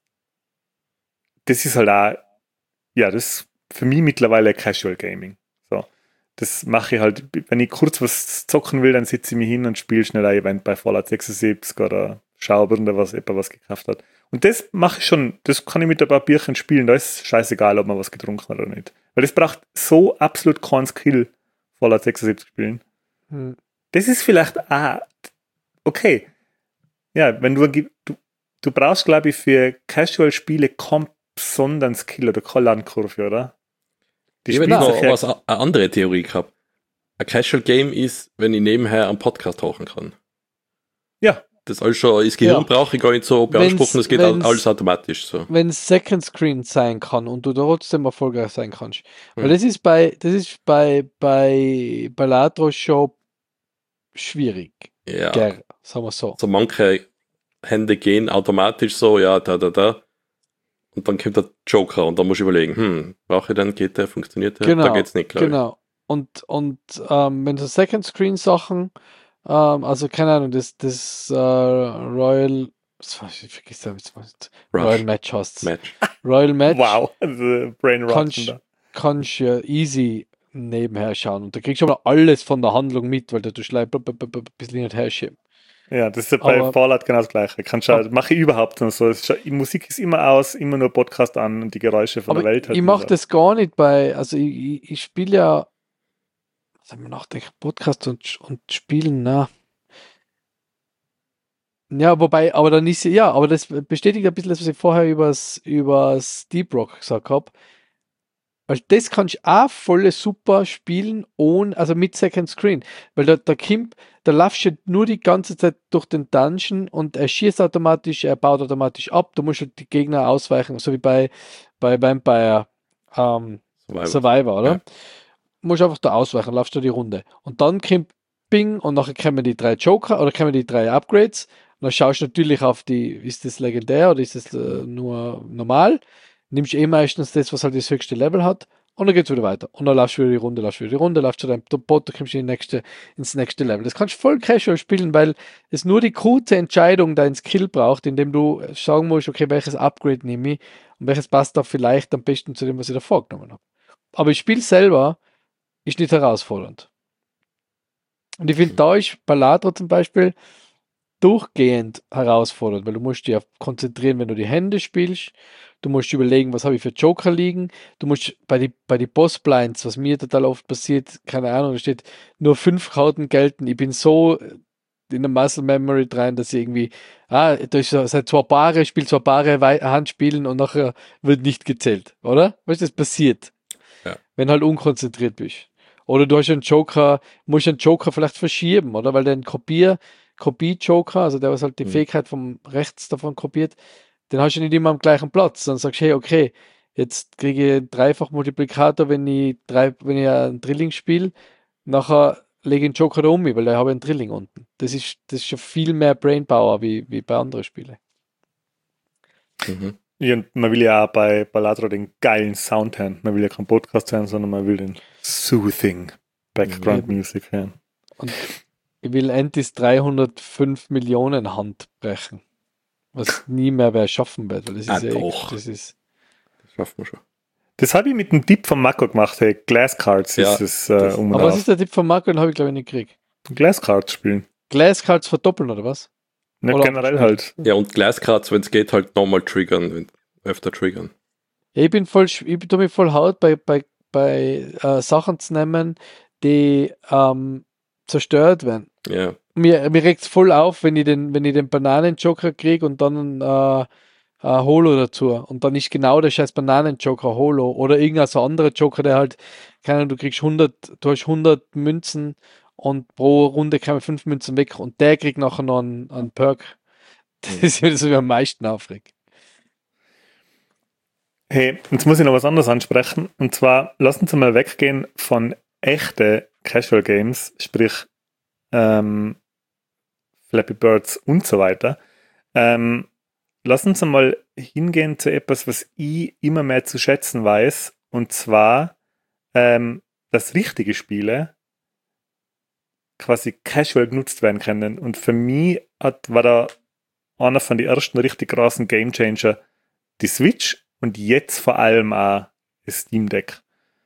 das ist halt auch, ja, das ist für mich mittlerweile Casual Gaming. So. Das mache ich halt, wenn ich kurz was zocken will, dann sitze ich mich hin und spiele schnell ein Event bei Fallout 76 oder schaue, ob jemand was gekauft hat. Und das mache ich schon, das kann ich mit ein paar Bierchen spielen, da ist scheißegal, ob man was getrunken hat oder nicht. Weil das braucht so absolut keinen Skill, Fallout 76 spielen. Das ist vielleicht okay. Ja, wenn du brauchst, glaube ich, für Casual-Spiele kaum besonderen Skill oder keine Lernkurve, oder? Ich habe noch eine andere Theorie gehabt. Ein Casual-Game ist, wenn ich nebenher einen Podcast tauchen kann. Ja. Das alles schon, das Gehirn brauche ich gar nicht so beanspruchen, das geht alles automatisch so. Wenn es Second Screen sein kann und du trotzdem erfolgreich sein kannst. Weil das ist bei Baladros schon schwierig. Ja. Sagen wir so. So manche Hände gehen automatisch so, ja, da. Und dann kommt der Joker und dann musst du überlegen, brauche ich den, geht der, funktioniert der? Genau, da geht's nicht, glaube ich. Genau. Und wenn so Second Screen Sachen, also keine Ahnung, das Royal, ich vergesse jetzt mal, Royal Match heißt Royal Match. Wow, also Brain Rot. Kannst ja easy nebenher schauen und da kriegst du aber alles von der Handlung mit, weil du ein bisschen nicht herschieben. Ja, das ist bei Fallout genau das Gleiche. Mache ich überhaupt noch so. Die Musik ist immer aus, immer nur Podcast an und die Geräusche von der Welt. Ich mache das gar nicht also ich spiele ja, was man nachdenkt, Podcast und Spielen, na. Ja, wobei, aber dann ist aber das bestätigt ein bisschen das, was ich vorher über Deep Rock gesagt habe. Weil das kannst du auch voll super spielen, also mit Second Screen. Weil da laufst du nur die ganze Zeit durch den Dungeon und er schießt automatisch, er baut automatisch ab. Du musst halt die Gegner ausweichen, so wie bei Vampire Survivor, oder? Ja. Du musst einfach da ausweichen, laufst du die Runde. Und dann kommt Bing und nachher kommen die 3 Joker oder kommen die 3 Upgrades. Und dann schaust du natürlich auf ist das legendär oder ist das nur normal? Nimmst meistens das, was halt das höchste Level hat, und dann geht's wieder weiter. Und dann laufst du wieder die Runde, laufst zu deinem Bot, dann kommst du ins nächste Level. Das kannst du voll casual spielen, weil es nur die kurze Entscheidung dein Skill braucht, indem du sagen musst, okay, welches Upgrade nehme ich und welches passt da vielleicht am besten zu dem, was ich davor genommen habe. Aber das Spiel selber ist nicht herausfordernd. Und ich finde, da ist Baladro zum Beispiel durchgehend herausfordernd, weil du musst dich konzentrieren, wenn du die Hände spielst. Du musst überlegen, was habe ich für Joker liegen. Du musst bei die Boss-Blinds, was mir total oft passiert, keine Ahnung, da steht nur 5 Karten gelten. Ich bin so in der Muscle Memory drin, dass ich irgendwie, da ist seit 2 Paare, ich spiele 2 Paare Handspielen und nachher wird nicht gezählt, oder? Weißt du, das passiert. Ja. Wenn halt unkonzentriert bist. Oder du hast musst einen Joker vielleicht verschieben, oder? Weil dein Kopie-Joker, also der, was halt die Fähigkeit vom rechts davon kopiert, den hast du nicht immer am gleichen Platz. Dann sagst du, hey, okay, jetzt kriege ich einen Dreifach-Multiplikator, wenn ich einen Drilling spiele, nachher lege ich einen Joker da um, weil da habe ich einen Drilling unten. Das ist schon viel mehr Brainpower wie bei anderen Spielen. Mhm. Ja, und man will ja auch bei Baladro den geilen Sound hören. Man will ja keinen Podcast hören, sondern man will den soothing Background Music hören. Und ich will endlich 305 Millionen Hand brechen. Was nie mehr wer schaffen wird. Weil das ist das schaffen wir schon. Das habe ich mit dem Tipp von Marco gemacht. Hey, Glasscards ist es. Aber was ist der Tipp von Marco? Den habe ich, glaube ich, nicht gekriegt. Glasscards spielen. Glasscards verdoppeln, oder was? Ja, oder generell halt. Ja, und Glasscards, wenn es geht, halt nochmal triggern, öfter triggern. Ja, ich tue mich voll haut bei Sachen zu nehmen, die zerstört werden. Ja. Mir regt es voll auf, wenn ich den Bananenjoker kriege und dann Holo dazu. Und dann ist genau der scheiß Bananenjoker Holo. Oder irgendein so anderer Joker, der halt, keine Ahnung, du hast 100 Münzen und pro Runde kommen 5 Münzen weg und der kriegt nachher noch einen Perk. Das ist ja das, was mich am meisten aufregt. Hey, jetzt muss ich noch was anderes ansprechen. Und zwar, lass uns mal weggehen von echte Casual Games, sprich Flappy Birds und so weiter. Lass uns mal hingehen zu etwas, was ich immer mehr zu schätzen weiß. Und zwar, dass richtige Spiele quasi casual genutzt werden können. Und für mich war da einer von den ersten richtig großen Gamechanger die Switch und jetzt vor allem auch das Steam Deck.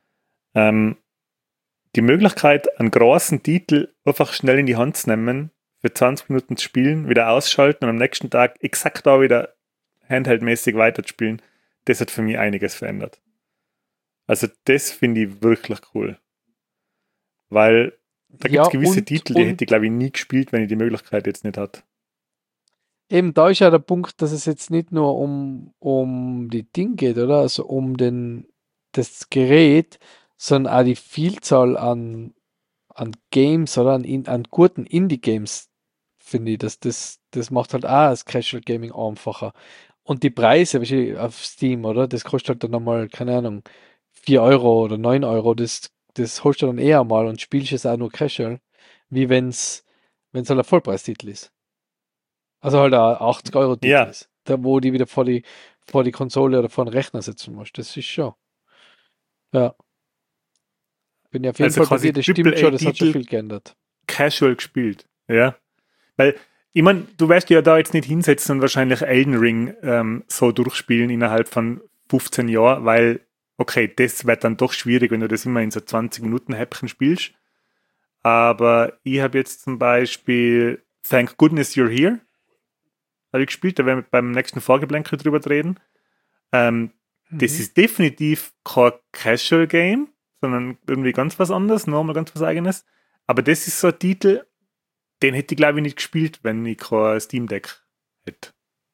Die Möglichkeit, einen großen Titel einfach schnell in die Hand zu nehmen, für 20 Minuten zu spielen, wieder ausschalten und am nächsten Tag exakt da wieder handheldmäßig weiterzuspielen, das hat für mich einiges verändert. Also das finde ich wirklich cool. Weil da gibt es gewisse Titel, die hätte ich glaube ich nie gespielt, wenn ich die Möglichkeit jetzt nicht hatte. Eben, da ist ja der Punkt, dass es jetzt nicht nur um die Dinge geht, oder? Also um das Gerät, sondern auch die Vielzahl an Games oder an guten Indie-Games, finde ich. Das macht halt auch das Casual Gaming einfacher. Und die Preise auf Steam, oder? Das kostet halt dann nochmal, keine Ahnung, 4 Euro oder 9 Euro. Das holst du dann eher mal und spielst es auch nur casual, wie wenn's halt ein Vollpreistitel ist. Also halt ein 80-Euro-Titel Ja. ist. Da, wo die wieder vor die Konsole oder vor den Rechner setzen musst. Das ist schon. Ja. Bin ja auf jeden Also Fall bei quasi dir, das stimmt schon, das hat schon AAA-Titel viel geändert. Casual gespielt, ja. Weil, ich meine, du wirst ja da jetzt nicht hinsetzen und wahrscheinlich Elden Ring so durchspielen innerhalb von 15 Jahren, weil, okay, das wird dann doch schwierig, wenn du das immer in so 20 Minuten Häppchen spielst. Aber ich habe jetzt zum Beispiel Thank Goodness You're Here habe ich gespielt, da werden wir beim nächsten Vorgeblänkel drüber reden. Das ist definitiv kein Casual Game, sondern irgendwie ganz was anderes, nochmal ganz was Eigenes. Aber das ist so ein Titel, den hätte ich glaube ich nicht gespielt, wenn ich kein Steam Deck hätte.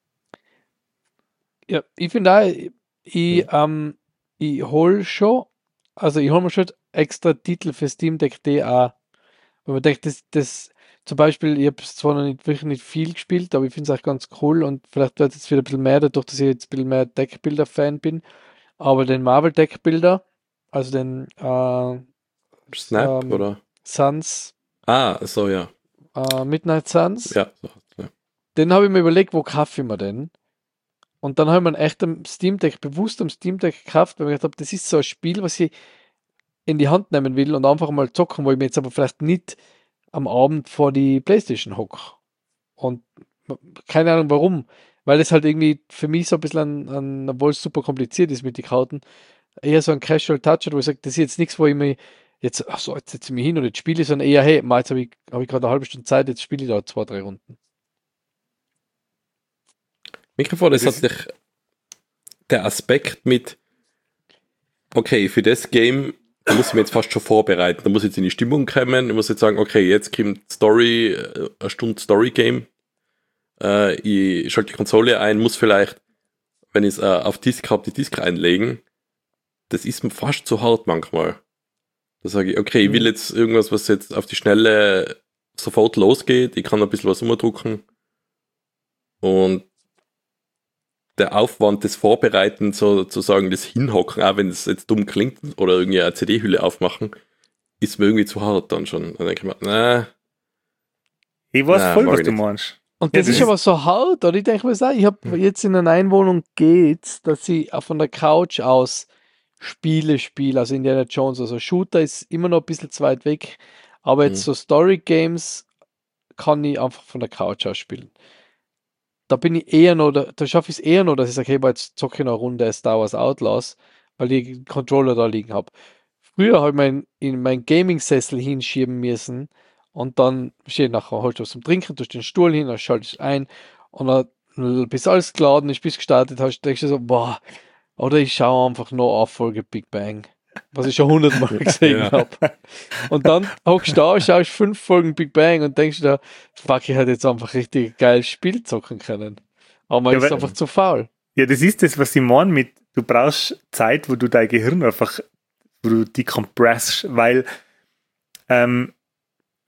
Ja, ich finde auch, ich hole mir schon extra Titel für Steam Deck, die auch, weil man denkt, das zum Beispiel, ich habe es zwar noch nicht wirklich nicht viel gespielt, aber ich finde es auch ganz cool und vielleicht wird es jetzt wieder ein bisschen mehr, dadurch, dass ich jetzt ein bisschen mehr Deckbilder-Fan bin, aber den Marvel-Deckbilder, also den Snap oder? Suns, So ja. Midnight Suns, Ja, so, ja. den habe ich mir überlegt, wo kaufe ich mir den? Und dann habe ich mir echt bewusst am Steam Deck gekauft, weil ich gedacht habe, das ist so ein Spiel, was ich in die Hand nehmen will und einfach mal zocken, wo ich mir jetzt aber vielleicht nicht am Abend vor die Playstation hocke. Und keine Ahnung warum, weil es halt irgendwie für mich so ein bisschen obwohl es super kompliziert ist mit den Karten, eher so ein Casual Touch hat, wo ich sage, das ist jetzt nichts, wo ich mir jetzt setze ich mich hin und jetzt spiele ich, sondern eher, hey, mal jetzt habe ich gerade eine halbe Stunde Zeit, jetzt spiele ich da 2, 3 Runden. Mikrofon, das hat sich der Aspekt mit, okay, für das Game, da muss ich mich jetzt fast schon vorbereiten, da muss ich jetzt in die Stimmung kommen, ich muss jetzt sagen, okay, jetzt kommt Story, eine Stunde Story-Game, ich schalte die Konsole ein, muss vielleicht, wenn ich es auf Disk habe, die Disk einlegen, das ist mir fast zu hart manchmal. Da sage ich, okay, ich will jetzt irgendwas, was jetzt auf die Schnelle sofort losgeht, ich kann ein bisschen was umdrucken und der Aufwand des Vorbereiten, sozusagen das Hinhocken, auch wenn es jetzt dumm klingt, oder irgendwie eine CD-Hülle aufmachen, ist mir irgendwie zu hart dann schon. Dann denke ich mir, Ich weiß voll, was du meinst. Und das ist aber so hart, oder? Ich denke mir, ich habe jetzt in einer Einwohnung geht's, dass ich auch von der Couch aus Spiele spiele, also Indiana Jones, also Shooter ist immer noch ein bisschen zu weit weg, aber jetzt so Story-Games kann ich einfach von der Couch aus spielen. Da bin ich eher noch, da schaffe ich es eher noch, dass ich sage, hey, jetzt zocke ich noch eine Runde Star Wars Outlaws, weil ich den Controller da liegen habe. Früher habe ich in meinen Gaming-Sessel hinschieben müssen und dann steht nachher, holst du was zum Trinken, tust den Stuhl hin, dann schaltest du ein und dann bis alles geladen ist, bis gestartet hast, denkst du so, boah, oder ich schaue einfach noch auf Folge Big Bang, was ich schon 100-mal gesehen habe. Und dann hockst du da, schaust 5 Folgen Big Bang und denkst dir, fuck, ich hätte jetzt einfach richtig geiles Spiel zocken können. Aber man ist einfach zu faul. Ja, das ist das, was ich meine mit, du brauchst Zeit, wo du dein Gehirn einfach, wo du decompressst, weil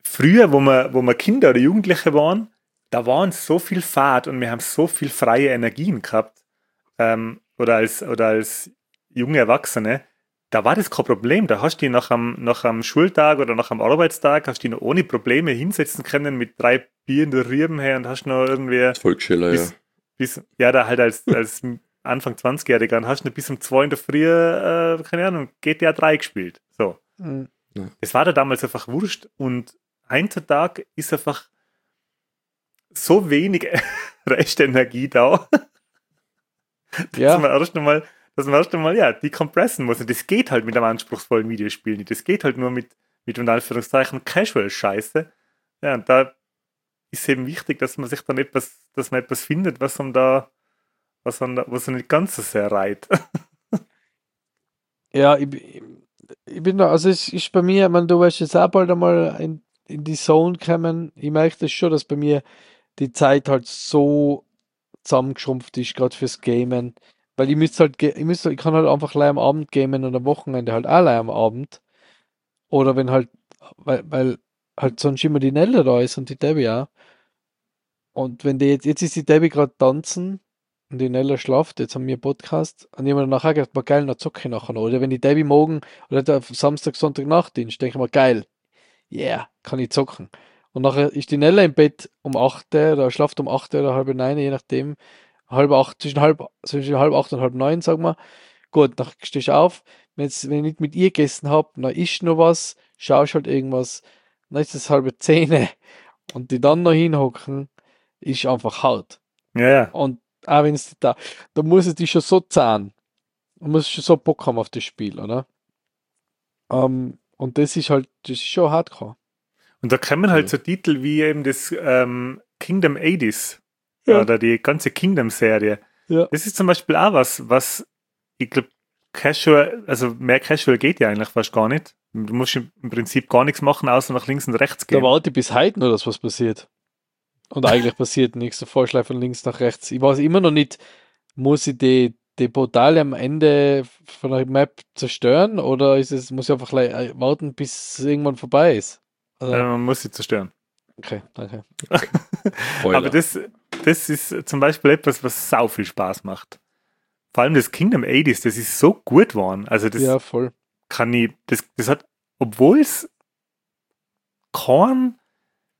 früher, wo wir Kinder oder Jugendliche waren, da waren so viel Fahrt und wir haben so viel freie Energien gehabt. Oder als junge Erwachsene, da war das kein Problem. Da hast du dich nach am Schultag oder nach am Arbeitstag, hast du dich noch ohne Probleme hinsetzen können mit 3 Bier in der Rüben her und hast noch irgendwie Volksschüler, ja. ja, da halt als Anfang 20-Jähriger, dann hast du noch bis um 2 in der Früh, keine Ahnung, GTA 3 gespielt. So. Mhm. Es war da damals einfach wurscht und heutzutage ist einfach so wenig Restenergie da, Ja, dass man erst einmal ja, decompressen muss. Und das geht halt mit einem anspruchsvollen Videospiel nicht. Das geht halt nur mit unter Anführungszeichen Casual-Scheiße. Ja, und da ist eben wichtig, dass man sich dann etwas findet, was so nicht ganz so sehr reiht. ja, ich bin da, also es ist bei mir, ich meine, du wirst jetzt auch bald einmal in die Zone kommen. Ich merke das schon, dass bei mir die Zeit halt so zusammengeschrumpft ist, gerade fürs Gamen. Weil ich kann halt einfach allein am Abend gamen und am Wochenende halt auch allein am Abend. Oder wenn halt, weil halt sonst immer die Nelle da ist und die Debbie auch. Und wenn die jetzt ist die Debbie gerade tanzen und die Nella schlaft, jetzt haben wir einen Podcast, und ich habe mir nachher gedacht, mal geil, noch zocke ich nachher noch. Oder wenn die Debbie morgen oder der Samstag, Sonntag Nachtdienst, denke ich mir, geil, yeah, kann ich zocken. Und nachher ist die Nella im Bett um 8 oder schlaft um 8 oder halb 9, je nachdem, zwischen halb 8 und halb 9, sagen wir. Gut, dann stehst du auf, wenn ich nicht mit ihr gegessen habe, dann isst noch was, schaust halt irgendwas, dann ist es halbe 10 und die dann noch hinhocken, ist einfach hart. Ja, ja. Und auch wenn es da muss es dich schon so zahlen. Du musst schon so Bock haben auf das Spiel, oder? Und das ist schon hardcore. Und da kommen halt Ja. so Titel wie eben das Kingdom 80s Ja. oder die ganze Kingdom-Serie. Ja. Das ist zum Beispiel auch was ich glaube, Casual, also mehr Casual geht ja eigentlich fast gar nicht. Du musst im Prinzip gar nichts machen, außer nach links und rechts Da gehen. warte ich bis heute nur, dass was passiert. Und eigentlich passiert nichts. Der Vorschlag von links nach rechts. Ich weiß immer noch nicht, muss ich die Portale am Ende von der Map zerstören oder muss ich einfach warten, bis es irgendwann vorbei ist? Also, Man muss sie zerstören. okay, danke. Spoiler. Aber das ist zum Beispiel etwas, was sau viel Spaß macht. Vor allem das Kingdom 80s, das ist so gut geworden. Also das Ja, voll. kann ich, das hat, obwohl es kein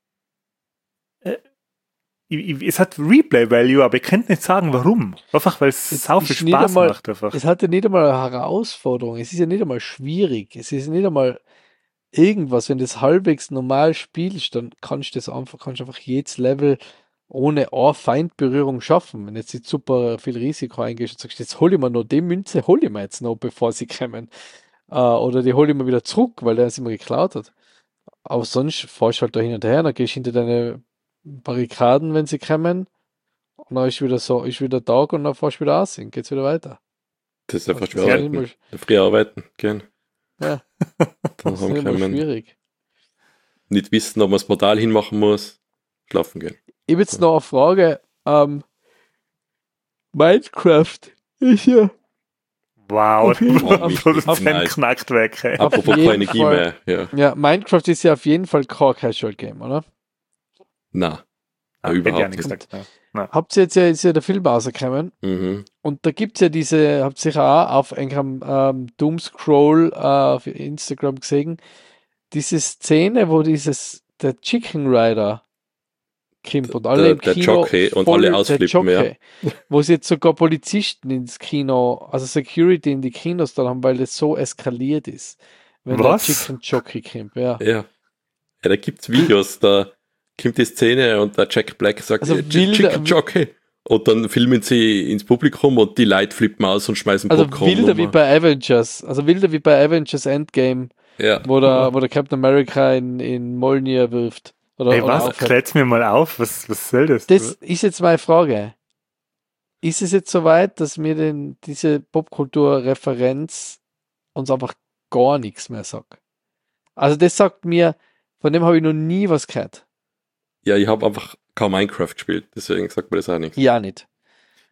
es hat Replay-Value, aber ich kann nicht sagen, warum. Einfach, weil es Es sau viel ist nicht Spaß einmal- macht. Einfach. Es hat ja nicht einmal eine Herausforderung. Es ist ja nicht einmal schwierig. Es ist nicht einmal irgendwas. Wenn du das halbwegs normal spielst, dann kannst du einfach jedes Level ohne eine Feindberührung schaffen. Wenn jetzt nicht super viel Risiko eingehst und sagst, jetzt hole ich mir noch die Münze, hole ich mir jetzt noch, bevor sie kommen. Oder die hole ich mir wieder zurück, weil der sie mir geklaut hat. Aber sonst fährst du halt da hin und her, dann gehst du hinter deine Barrikaden, wenn sie kommen. Und dann ist wieder Tag und dann fährst du wieder aus, geht's wieder weiter. Das ist einfach Das schwer ist nicht arbeiten. mal, Früh arbeiten, gehen. ja, Dann das ist haben nicht mal können schwierig. nicht wissen, ob man das Portal hinmachen muss, schlafen gehen. Ich habe jetzt noch eine Frage. Minecraft ist ja Wow, Auf jeden Fall. der Produzent Nein. knackt weg. Hey. Auf Apropos jeden keine Energie Fall. mehr. Ja. Ja, Minecraft ist ja auf jeden Fall kein Casual Game, oder? Na, Ah, hätte ich auch überhaupt nicht nicht. gesagt. Ja. Habt ihr jetzt ja, ist ja der Film rausgekommen Mhm. und da gibt es ja diese, habt ihr sicher auch auf einem Doomscroll auf Instagram gesehen, diese Szene, wo der Chicken Rider kommt und alle im Der Kino Jockey und voll alle der ausflippen, ja. Jockey, wo sie jetzt sogar Polizisten ins Kino, also Security in die Kinos dann haben, weil das so eskaliert ist, wenn Was? der Chicken Jockey kommt, ja. Ja, da gibt's Videos, da kommt die Szene und der Jack Black sagt, Also Chicken Jockey. Und dann filmen sie ins Publikum und die Leute flippen aus und schmeißen Also Popcorn. wilder wie rum. bei Avengers, Endgame, Ja, wo der Captain America in Mjolnir wirft. Hey, Oder was? aufhört. Klärt's mir mal auf. Was soll das? Das ist jetzt meine Frage. Ist es jetzt soweit, dass mir diese Popkultur-Referenz uns einfach gar nichts mehr sagt? Also das sagt mir, von dem habe ich noch nie was gehört. ja, ich habe einfach kaum Minecraft gespielt, deswegen sagt mir das auch nichts. Ja, nicht.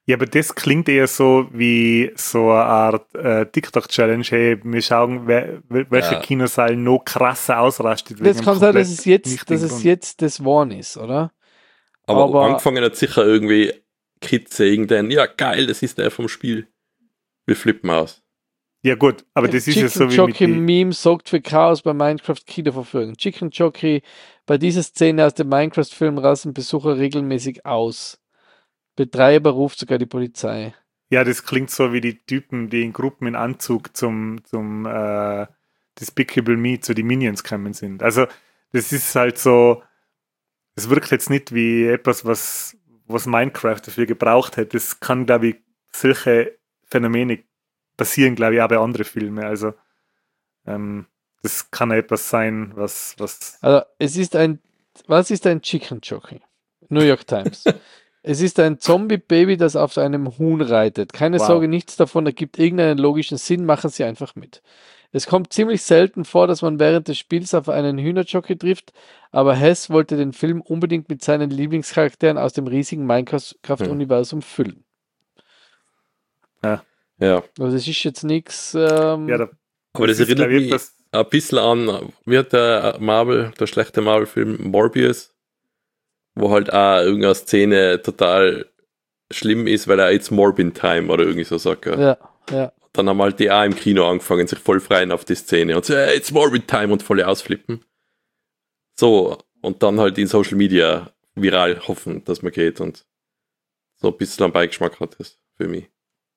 Ja, aber das klingt eher so wie so eine Art TikTok-Challenge. Hey, wir schauen, welcher Ja. Kinosaal noch krasser ausrastet Das kann sein, dass komplett es jetzt, nichtigen dass es Grund. jetzt das One ist, oder? Aber, Aber- angefangen hat sicher irgendwie Kids irgendein, ja geil, das ist der vom Spiel. Wir flippen aus. Ja gut, aber das ist ja Chicken so wie mit Jockey die, Meme sorgt für Chaos bei Minecraft Kinoverführung. Chicken Jockey, bei dieser Szene aus dem Minecraft-Film rasten Besucher regelmäßig aus. Betreiber ruft sogar die Polizei. ja, das klingt so wie die Typen, die in Gruppen in Anzug zum Despicable Me, zu den Minions gekommen sind. Also das ist halt so, es wirkt jetzt nicht wie etwas, was Minecraft dafür gebraucht hätte. Das kann, glaube ich, solche Phänomene passieren, glaube ich, auch bei anderen Filmen. Also das kann etwas sein, was Also, was ist ein Chicken Jockey? New York Times. Es ist ein Zombie-Baby, das auf einem Huhn reitet. Keine Wow. Sorge, nichts davon ergibt irgendeinen logischen Sinn, machen Sie einfach mit. Es kommt ziemlich selten vor, dass man während des Spiels auf einen Hühnerjockey trifft, aber Hess wollte den Film unbedingt mit seinen Lieblingscharakteren aus dem riesigen Minecraft-Universum füllen. Ja. Also es ist jetzt nichts. ja, Aber das ist, erinnert glaube ich, mich etwas, ein bisschen an, wie hat der schlechte Marvel-Film Morbius, wo halt auch irgendeine Szene total schlimm ist, weil er It's Morbin Time oder irgendwie so sagt. Ja. Ja. Dann haben halt die auch im Kino angefangen, sich voll freien auf die Szene und so, hey, It's Morbin Time und voll ausflippen. So, und dann halt in Social Media viral hoffen, dass man geht und so ein bisschen einen Beigeschmack hat das für mich.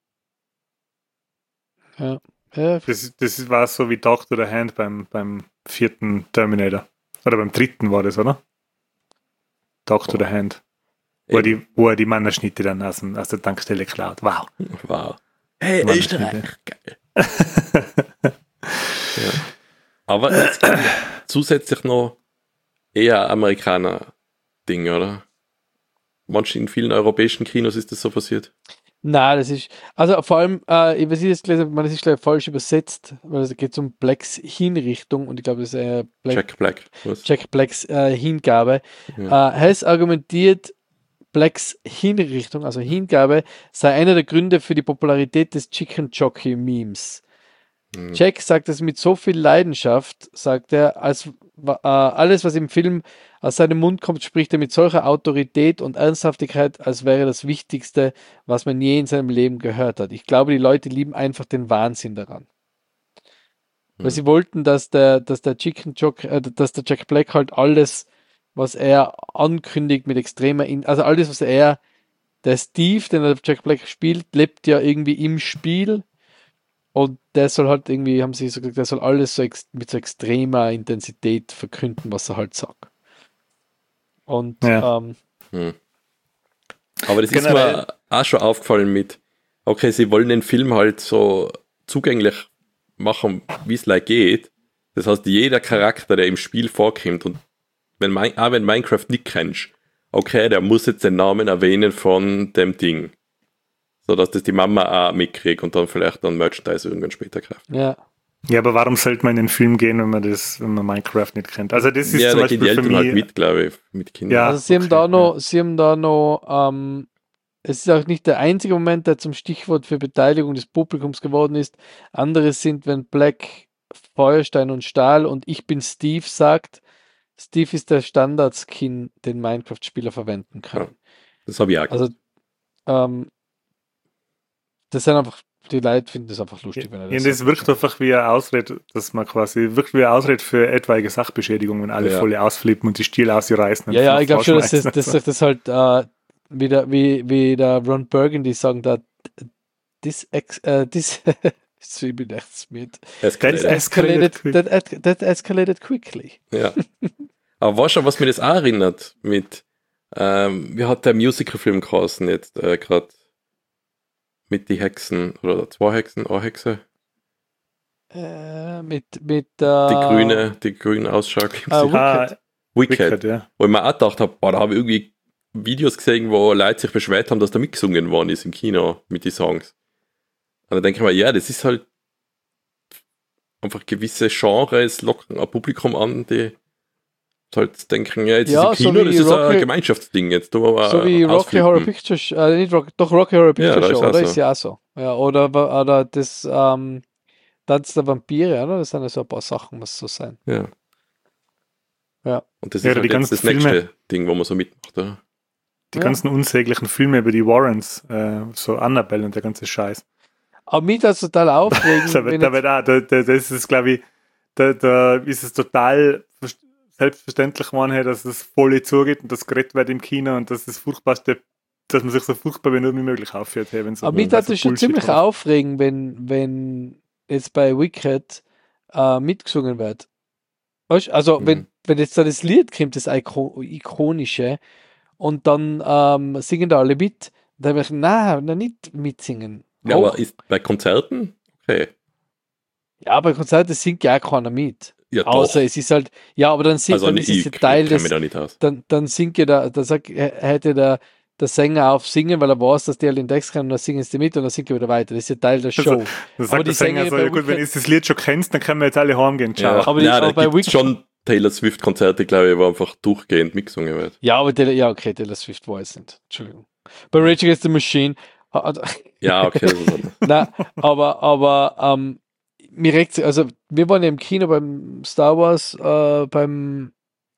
Ja. das war so wie Doctor the Hand beim 4. Terminator. Oder beim 3. war das, oder? Doctor the Hand. Wo er die Mannerschnitte dann aus der Tankstelle klaut. Wow. Wow. Hey, Mann, Österreich. Geil. Ja. Aber jetzt gibt es zusätzlich noch eher Amerikaner-Ding, oder? Manchmal in vielen europäischen Kinos ist das so passiert. Nein, das ist, also vor allem, was ich jetzt gelesen habe, das ist gleich falsch übersetzt, weil es geht um Blacks Hinrichtung und ich glaube, das ist Jack Black. Was? Jack Blacks Hingabe. Ja. Hess argumentiert, Blacks Hinrichtung, also Hingabe, sei einer der Gründe für die Popularität des Chicken Jockey Memes. Jack sagt es mit so viel Leidenschaft, sagt er, als alles, was im Film aus seinem Mund kommt, spricht er mit solcher Autorität und Ernsthaftigkeit, als wäre das Wichtigste, was man je in seinem Leben gehört hat. Ich glaube, die Leute lieben einfach den Wahnsinn daran. Weil sie wollten, dass der Jack Black halt alles, was er ankündigt mit extremer, also alles, was der Steve, den der Jack Black spielt, lebt ja irgendwie im Spiel. Und der soll halt irgendwie, haben sie so gesagt, der soll alles so mit so extremer Intensität verkünden, was er halt sagt. Und Ja. Aber das ist mir auch schon aufgefallen mit, okay, sie wollen den Film halt so zugänglich machen, wie es like geht. Das heißt, jeder Charakter, der im Spiel vorkommt und wenn Minecraft nicht kennst, okay, der muss jetzt den Namen erwähnen von dem Ding. So dass das die Mama auch mitkriegt und dann vielleicht dann Merchandise irgendwann später kauft. ja. Ja, aber warum sollte man in den Film gehen, wenn man Minecraft nicht kennt? Also das ist Ja, zum da gehen Beispiel die für Eltern mich, halt mit, glaube ich, mit Kindern. Ja, Also sie haben okay, da noch, es ist auch nicht der einzige Moment, der zum Stichwort für Beteiligung des Publikums geworden ist. Andere sind, wenn Black, Feuerstein und Stahl und ich bin Steve sagt, Steve ist der Standard-Skin, den Minecraft-Spieler verwenden können. Das habe ich auch Also, das sind einfach, die Leute finden das einfach lustig, wenn er Ja, das das sagt. wirkt einfach wie eine Ausrede, dass man quasi wirkt wie eine Ausrede für etwaige Sachbeschädigung, wenn alle Ja. voll ausflippen und die Stiel ausreißen. und Ja, ich glaube schon, dass rausschmeißen. das halt wie der Ron Burgundy sagen da, this ich bin echt mit. That escalated quickly. Ja. Aber weißt du, was mir das auch erinnert mit, wie hat der Musical-Film geheißen jetzt gerade mit die Hexen oder 2 Hexen, eine Hexe? Mit Die grünen Ausschlag. Wicked. Ja. Wo ich mir auch gedacht habe, da habe ich irgendwie Videos gesehen, wo Leute sich beschwert haben, dass da mitgesungen worden ist im Kino mit den Songs. Und dann denke ich mir, ja, das ist halt einfach gewisse Genres locken ein Publikum an, die Halt denken, ja, jetzt Ja, ist im so Kino, wie das ist Rocky- ein Gemeinschaftsding. Jetzt tun wir mal So wie Rocky ausflippen. Horror Picture Show, doch Rocky Horror Picture das ist Show, auch oder? so. Ist ja auch so. Ja, oder das Tanz der Vampire, oder? Das sind ja so ein paar Sachen, was so sein. Ja. Ja. Und das Ja, ist halt die jetzt ganzen das Filme. nächste Ding, wo man so mitmacht, oder? Die Ja. ganzen unsäglichen Filme über die Warrens, so Annabelle und der ganze Scheiß. Aber mich das total aufregend, wenn jetzt, Das ist, glaube ich, da ist es total selbstverständlich geworden, dass es voll zugeht und das geredet wird im Kino und das ist das Furchtbarste, dass man sich so furchtbar wie nur möglich aufführt. Hey, wenn so, aber mich wenn so das schon Bullshit ziemlich kommt. aufregend, wenn jetzt bei Wicked mitgesungen wird. Weißt? Also, wenn jetzt da das Lied kommt, das Ikonische, und dann singen da alle mit, dann habe ich, nein, nicht mitsingen. Ja, Auch- aber ist bei Konzerten? Okay. ja, bei Konzerten singt ja auch keiner mit. Ja, Außer doch. es ist halt, ja, aber dann, Also dann ich ist es ein Teil kenne des, mich da nicht aus. dann singt ja hätte der Sänger auf singen, weil er weiß, dass die alle den Text kennen und dann singen sie mit und dann singt er wieder weiter. Das ist ja Teil der Show. Also, dann Aber sagt die der Sänger Sänger so, bei ja gut, wenn Wicked- ihr das Lied schon kennst, dann können wir jetzt alle heimgehen. Ciao. Ja, Aber aber bei da gibt Wicked- schon Taylor Swift-Konzerte, glaube ich, wo einfach durchgehend mitgesungen wird. Ja, aber ja, okay, Taylor Swift war es nicht. Entschuldigung. Bei Rage Against the Machine. Ja, okay. Das ist anders. Nein, aber mir regt sich, also wir waren ja im Kino beim Star Wars, beim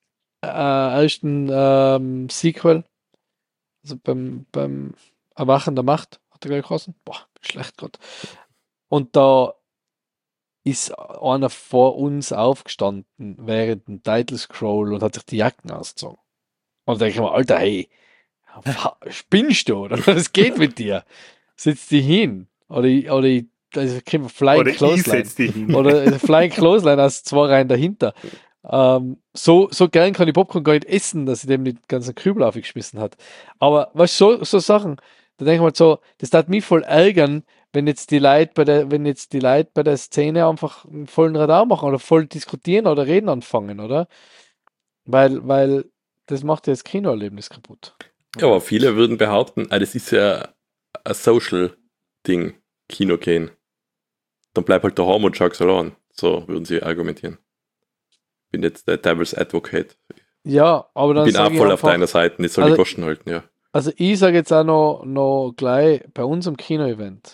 ersten Sequel, also beim Erwachen der Macht, hat er gleich geheißen. Boah, schlecht gerade. Und da ist einer vor uns aufgestanden während dem Title Scroll und hat sich die Jacken ausgezogen. Und da denke ich mir, Alter, hey, spinnst du, oder? Was geht mit dir? Setz dich hin. Also kriegen wir Flying Oder ich Clothesline. setz die hin. Oder Flying Clothesline aus 2 Reihen dahinter. So gern kann ich Popcorn gar nicht essen, dass ich dem die ganzen Kübel aufgeschmissen hat. Aber was so Sachen, da denke ich mal so, das tat mich voll ärgern, wenn jetzt die Leute bei der Szene einfach einen vollen Radar machen oder voll diskutieren oder reden anfangen, oder? Weil das macht ja das Kinoerlebnis kaputt. Ja, aber viele würden behaupten, das ist ja ein Social-Ding, Kino gehen. Dann bleib halt daheim und schau's allein. So würden sie argumentieren. Bin jetzt der Devil's Advocate. Ja, aber dann Bin auch sage ich voll auf einfach, deiner Seite, nicht soll Also- die Kosten halten, ja. also ich sage jetzt auch noch gleich bei unserem Kino-Event,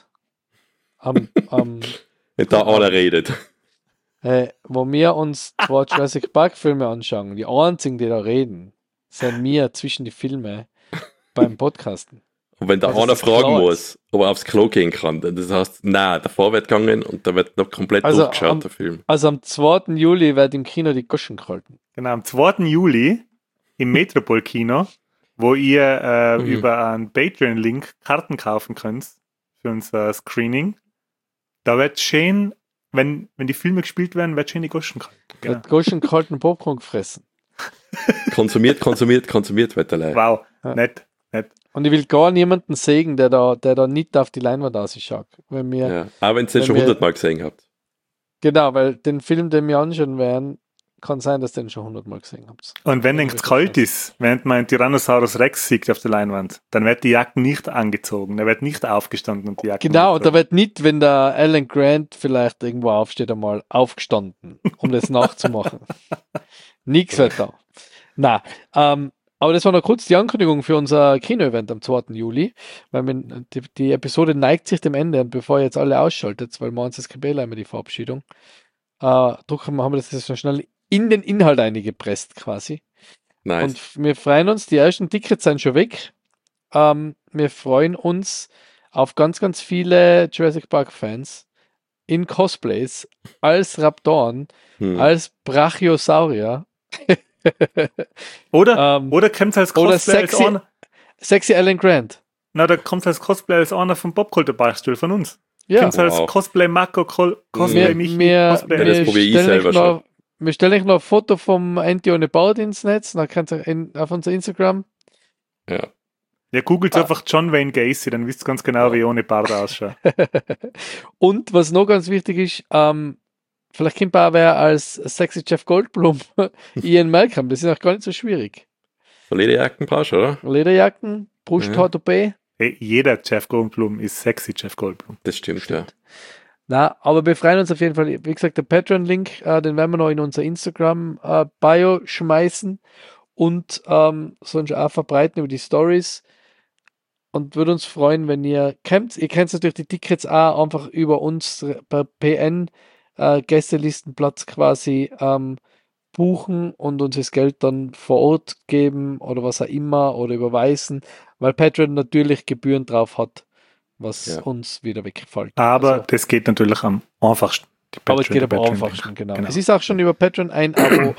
Wenn da einer redet. wo wir uns 2 Jurassic Park Filme anschauen, die einzigen, die da reden, sind wir zwischen die Filme beim Podcasten. Und wenn da Ja, das einer ist fragen klar. muss, ob er aufs Klo gehen kann, dann das heißt, nein, davor wird gegangen und da wird noch komplett Also durchgeschaut, der Film. Also am 2. Juli wird im Kino die Goschen gehalten. Genau, am 2. Juli im Metropol-Kino, wo ihr Mhm. über einen Patreon-Link Karten kaufen könnt für unser Screening. Da wird schön, wenn die Filme gespielt werden, wird schön die Goschen gehalten. Genau. Wird Goschen gehalten Popcorn gefressen. Konsumiert, weiterleid. Wow, Ja. nett. Und ich will gar niemanden sägen, der da nicht auf die Leinwand ausschaut. Wenn wir, Ja. Auch wenn ihr den Wenn schon wir- 100 Mal gesehen habt. Genau, weil den Film, den wir anschauen werden, kann sein, dass ihr den schon 100 Mal gesehen habt. Und wenn Ja, es das kalt ist ist, während man einen Tyrannosaurus Rex sieht auf der Leinwand, dann wird die Jacke nicht angezogen. Er wird nicht aufgestanden und die Jacke Genau, und da angezogen. wird nicht, wenn der Alan Grant vielleicht irgendwo aufsteht, einmal aufgestanden, um das nachzumachen. Nix wird da. Na, aber das war noch kurz die Ankündigung für unser Kino-Event am 2. Juli, weil die Episode neigt sich dem Ende und bevor ihr jetzt alle ausschaltet, weil wir uns das Kabel einmal die Verabschiedung, haben wir das jetzt so schnell in den Inhalt eingepresst quasi. Nice. Und wir freuen uns, die ersten Tickets sind schon weg. Wir freuen uns auf ganz, ganz viele Jurassic Park-Fans in Cosplays als Raptoren, als Brachiosaurier. Oder Ähm, kommt als oder Cosplay als sexy- einer, Sexy Alan Grant. na, da kommt als Cosplay als einer vom Popkulturbeistuhl von uns. Ja, Kommt als Wow. Cosplay Marco, Cosplay Michi, Cosplay Ja, das probiere ich selber schon. wir stellen euch noch ein Foto vom Anti ohne Baut ins Netz, dann könnt ihr auf unser Instagram. Ja. Ja, googelt einfach John Wayne Gacy, dann wisst ihr ganz genau, wie ohne Bart ausschaut. Und was noch ganz wichtig ist, vielleicht kommt auch wer als Sexy Jeff Goldblum Ian Malcolm, das ist auch gar nicht so schwierig. So Lederjacken brauchst du, oder? Lederjacken, Brusthaar-Toupet. Hey, jeder Jeff Goldblum ist sexy Jeff Goldblum. Das stimmt, ja. Na, aber wir freuen uns auf jeden Fall. Wie gesagt, der Patreon-Link, den werden wir noch in unser Instagram-Bio schmeißen und sonst auch verbreiten über die Stories. Und würde uns freuen, wenn ihr könnt natürlich die Tickets auch einfach über uns per PN Gästelistenplatz quasi buchen und uns das Geld dann vor Ort geben oder was auch immer oder überweisen, weil Patreon natürlich Gebühren drauf hat, was uns wieder wegfällt. Aber Also, das geht natürlich am einfachsten. aber es geht am einfachsten, genau. Es ist auch schon über Patreon ein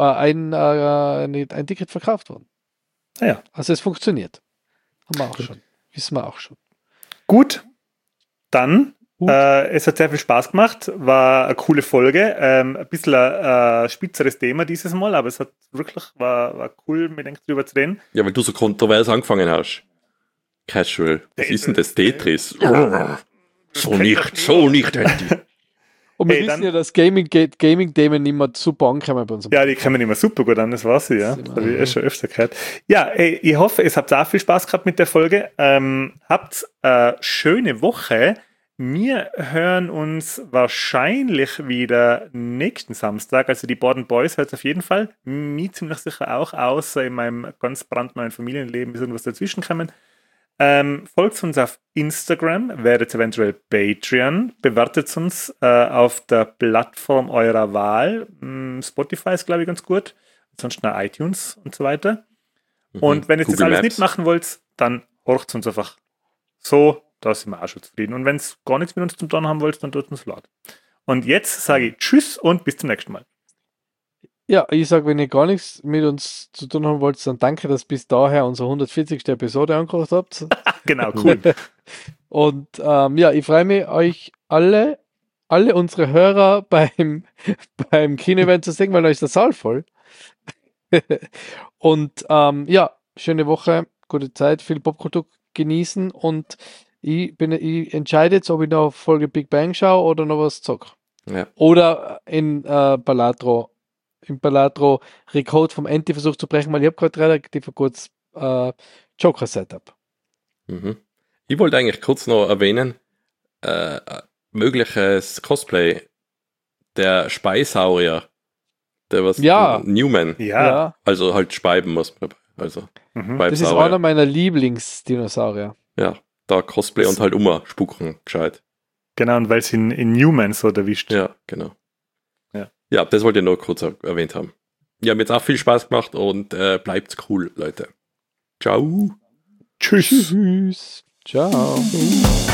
Ticket verkauft worden. Ja. Also es funktioniert. Haben wir auch schon. Wissen wir auch schon. Gut, dann, es hat sehr viel Spaß gemacht, war eine coole Folge, ein bisschen ein spitzeres Thema dieses Mal, aber es hat wirklich, war cool, mit euch drüber zu reden. Ja, weil du so kontrovers angefangen hast. Casual. Was ist denn das Tetris? So nicht, Andy. Und wir wissen ja, dass Gaming-Themen immer super ankommen bei uns. Ja, die kommen immer super gut an, das weiß ich, ja. Das habe ich schon öfter gehört. Ja, ich hoffe, es habt auch viel Spaß gehabt mit der Folge. Habt eine schöne Woche. Wir hören uns wahrscheinlich wieder nächsten Samstag. Also die Borden Boys hört es auf jeden Fall. Mich ziemlich sicher auch, außer in meinem ganz brandneuen Familienleben ist irgendwas dazwischen kommen. Folgt uns auf Instagram, werdet eventuell Patreon, bewertet uns auf der Plattform eurer Wahl. Spotify ist, glaube ich, ganz gut. Ansonsten auch iTunes und so weiter. Und wenn ihr das alles nicht machen wollt, dann horcht uns einfach so, da sind wir auch schon zufrieden. Und wenn es gar nichts mit uns zu tun haben wollt, dann tut uns laut. Und jetzt sage ich Tschüss und bis zum nächsten Mal. Ja, ich sage, wenn ihr gar nichts mit uns zu tun haben wollt, dann danke, dass bis daher unsere 140. Episode angehört habt. Genau, cool. Und ja, ich freue mich, euch alle unsere Hörer beim Kino-Event zu sehen, weil euch ist der Saal voll. Und ja, schöne Woche, gute Zeit, viel Popkultur genießen und ich entscheide jetzt, ob ich noch Folge Big Bang schaue oder noch was zock. Ja. Oder in Balatro Recode vom Anti versucht zu brechen, weil ich habe gerade relativ kurz Joker-Setup. Ich wollte eigentlich kurz noch erwähnen, mögliches Cosplay der Speisaurier, der was Newman. Ja. Also halt Speiben muss man. Also das ist einer meiner Lieblingsdinosaurier. Ja, da Cosplay und halt spucken, gescheit. Genau, und weil es in Newman so erwischt. Ja, genau. Ja, das wollte ich noch kurz erwähnt haben. Ja, mir hat auch viel Spaß gemacht und bleibt's cool, Leute. Ciao. Tschüss. Ciao.